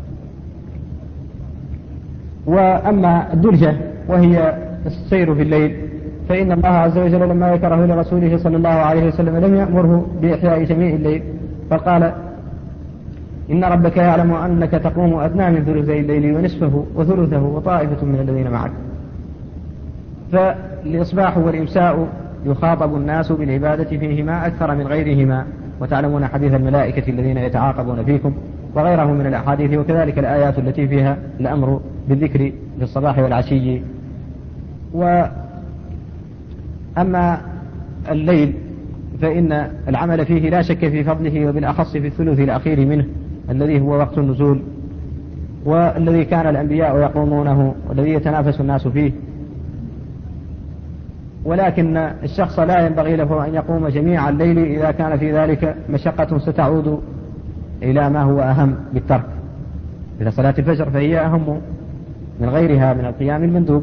B: وأما الدلجة وهي السير في الليل، فإن الله عز وجل لما ذكره لرسوله صلى الله عليه وسلم لم يأمره بإحياء جميع الليل، فقال: إن ربك يعلم أنك تقوم أدنى من ثلثي الليل ونصفه وثلثه وطائفة من الذين معك. فالإصباح والإمساء يخاطب الناس بالعبادة فيهما أكثر من غيرهما، وتعلمون حديث الملائكة الذين يتعاقبون فيكم وغيره من الأحاديث، وكذلك الآيات التي فيها الأمر بالذكر في الصباح والعشي. وأما الليل فإن العمل فيه لا شك في فضله، وبالأخص في الثلث الأخير منه الذي هو وقت النزول، والذي كان الأنبياء يقومونه والذي يتنافس الناس فيه. ولكن الشخص لا ينبغي له أن يقوم جميع الليل إذا كان في ذلك مشقة ستعود إلى ما هو أهم بالترك. إذا صلاة الفجر فهي أهم من غيرها من القيام المندوب.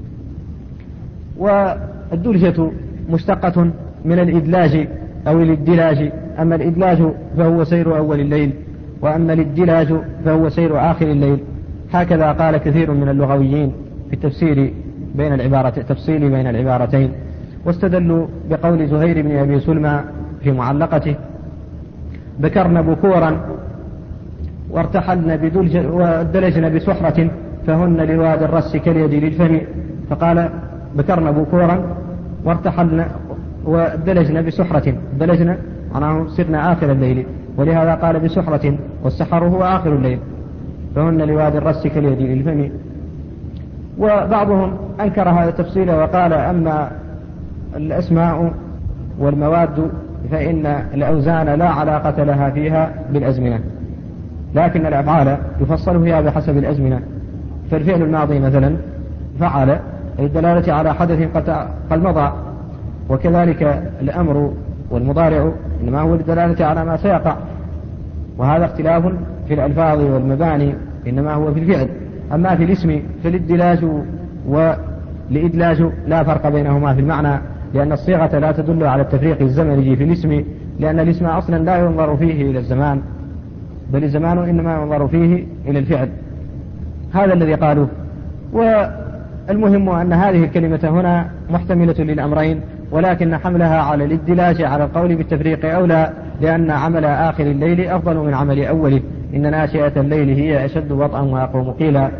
B: والدلجة مشتقة من الإدلاج أو الإدلاج، أما الإدلاج فهو سير أول الليل، وأما الإدلاج فهو سير آخر الليل. هكذا قال كثير من اللغويين في التفسير تفصيل بين العبارتين، واستدلوا بقول زهير بن أبي سلمى في معلقته: بكرن بكورا وارتحلن ودلجن بسحرة فهن لواد الرس كاليد للفم. فقال: بكرن بكورا وارتحلن ودلجن بسحرة، دلجن معناه سرنا آخر الليل، ولهذا قال بسحرة، والسحر هو آخر الليل، فهن لواد الرس كاليد للفم. وبعضهم أنكر هذا التفصيل وقال: أما الأسماء والمواد فإن الأوزان لا علاقة لها فيها بالأزمنة، لكن الأفعال يفصل فيها بحسب الأزمنة. فالفعل الماضي مثلا فعل للدلالة على حدث قد مضى، وكذلك الأمر والمضارع إنما هو للدلالة على ما سيقع، وهذا اختلاف في الألفاظ والمباني إنما هو في الفعل. أما في الاسم فالإدلاج والإدلاج لا فرق بينهما في المعنى، لأن الصيغة لا تدل على التفريق الزمني في الاسم، لأن الاسم أصلا لا ينظر فيه إلى الزمان، بل الزمان إنما ينظر فيه إلى الفعل. هذا الذي قالوه. والمهم أن هذه الكلمة هنا محتملة للأمرين، ولكن حملها على الإدلاج على القول بالتفريق أولى، لأن عمل آخر الليل أفضل من عمل أوله، إن ناشئة الليل هي أشد وطئا وأقوم قيلا.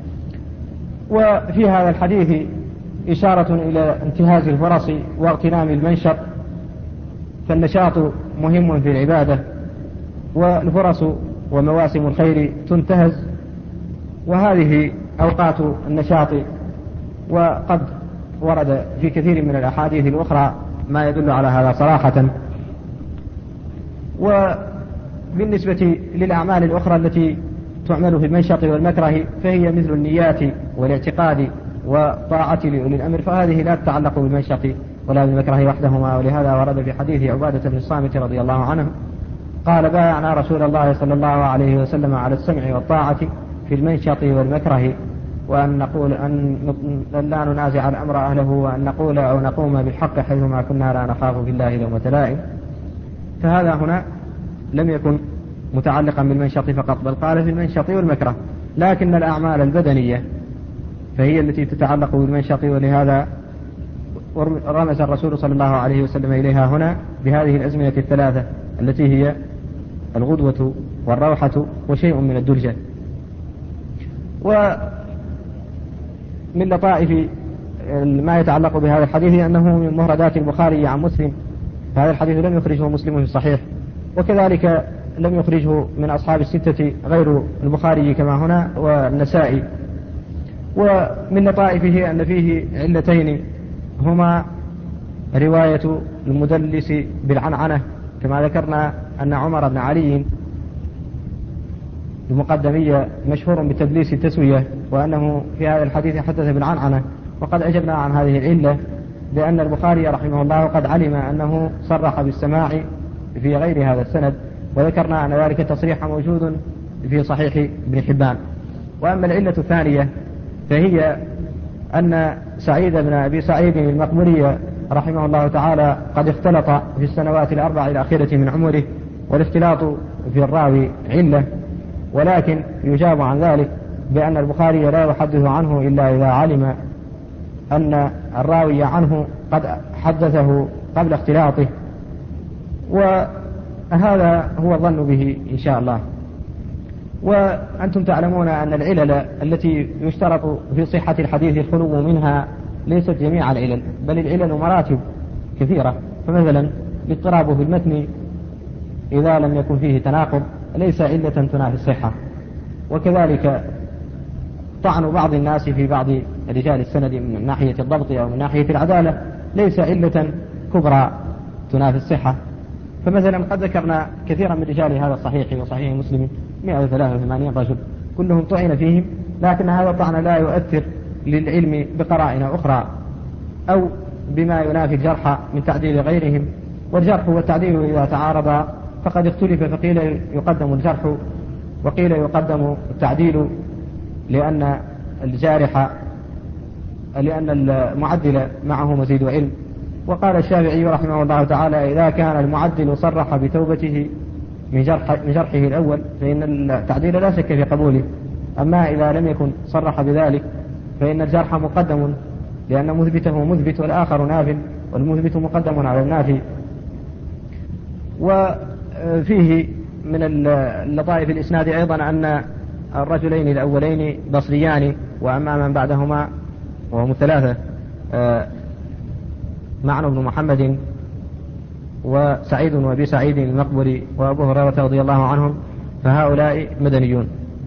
B: وفي هذا الحديث إشارة إلى انتهاز الفرص واغتنام المنشط، فالنشاط مهم في العبادة، والفرص ومواسم الخير تنتهز، وهذه أوقات النشاط. وقد ورد في كثير من الأحاديث الأخرى ما يدل على هذا صراحة. وبالنسبة للأعمال الأخرى التي تعمل في المنشط والمكره فهي مثل النيات والاعتقاد والطاعة لأولي الأمر، فهذه لا تتعلق بالمنشط ولا بالمكره وحدهما. ولهذا ورد في حديث عبادة بن الصامت رضي الله عنه قال: بايعنا رسول الله صلى الله عليه وسلم على السمع والطاعة في المنشط والمكره، وأن نقول أن لا ننازع الأمر أهله، وأن نقول أو نقوم بالحق حيثما كنا لا نخاف في الله لومة لائم. فهذا هنا لم يكن متعلقا بالمنشط فقط، بل قال في المنشط والمكره. لكن الأعمال البدنية فهي التي تتعلق بالمنشط، ولهذا رمز الرسول صلى الله عليه وسلم إليها هنا بهذه الأزمنة الثلاثة التي هي الغدوة والروحة وشيء من الدرجة. ومن لطائف ما يتعلق بهذا الحديث أنه من مفردات البخاري عن مسلم، فهذا الحديث لم يخرجه مسلم في الصحيح، وكذلك لم يخرجه من أصحاب الستة غير البخاري كما هنا والنسائي. ومن لطائفه أن فيه علتين، هما رواية المدلس بالعنعنة، كما ذكرنا أن عمر بن علي المقدمية مشهور بتدليس التسوية، وأنه في هذا الحديث حدث بالعنعنة. وقد أجبنا عن هذه العلة لأن البخاري رحمه الله قد علم أنه صرح بالسماع في غير هذا السند، وذكرنا أن ذلك التصريح موجود في صحيح ابن حبان. وأما العلة الثانية فهي أن سعيد بن أبي سعيد المقبري رحمه الله تعالى قد اختلط في السنوات الأربع الأخيرة من عمره، والاختلاط في الراوي علة، ولكن يجاب عن ذلك بأن البخاري لا يحدث عنه إلا إذا علم أن الراوي عنه قد حدثه قبل اختلاطه، وهذا هو الظن به إن شاء الله. وأنتم تعلمون أن العلل التي يشترط في صحة الحديث الخلو منها ليست جميع العلل، بل العلل مراتب كثيرة. فمثلا الاضطراب في المتن إذا لم يكن فيه تناقض ليس علة تنافي الصحة، وكذلك طعن بعض الناس في بعض رجال السند من ناحية الضبط أو من ناحية العدالة ليس علة كبرى تنافي الصحة. فمثلا قد ذكرنا كثيرا من رجال هذا الصحيح وصحيح مسلم 183 رجل كلهم طعن فيهم، لكن هذا الطعن لا يؤثر للعلم بقرائن أخرى أو بما ينافي الجرح من تعديل غيرهم. والجرح والتعديل إذا تعارضا فقد اختلف، فقيل يقدم الجرح وقيل يقدم التعديل، لأن المعدل معه مزيد علم. وقال الشافعي رحمه الله تعالى: إذا كان المعدل صرح بتوبته من جرحه الأول فإن التعديل لا شك في قبوله، أما إذا لم يكن صرح بذلك فإن الجرح مقدم، لأن مثبته مثبت والآخر ناف، والمثبت مقدم على النافي. وفيه من اللطائف الإسناد أيضا أن الرجلين الأولين بصريان، وأما من بعدهما وهم ثلاثة معن بن محمد وسعيد وأبي سعيد المقبري وأبو هريرة رضي الله عنهم، فهؤلاء مدنيون.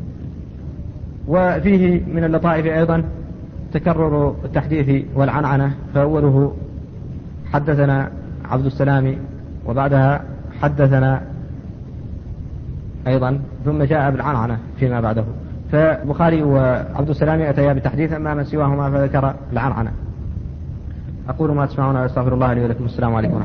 B: وفيه من اللطائف أيضا تكرر التحديث والعنعنة، فأوله حدثنا عبد السلام وبعدها حدثنا أيضا، ثم جاء بالعنعنة فيما بعده. فالبخاري وعبد السلام أتيا بالتحديث، أما من سواهما فذكر العنعنة. أقول ما تسمعون، أستغفر الله لي ولكم. السلام عليكم.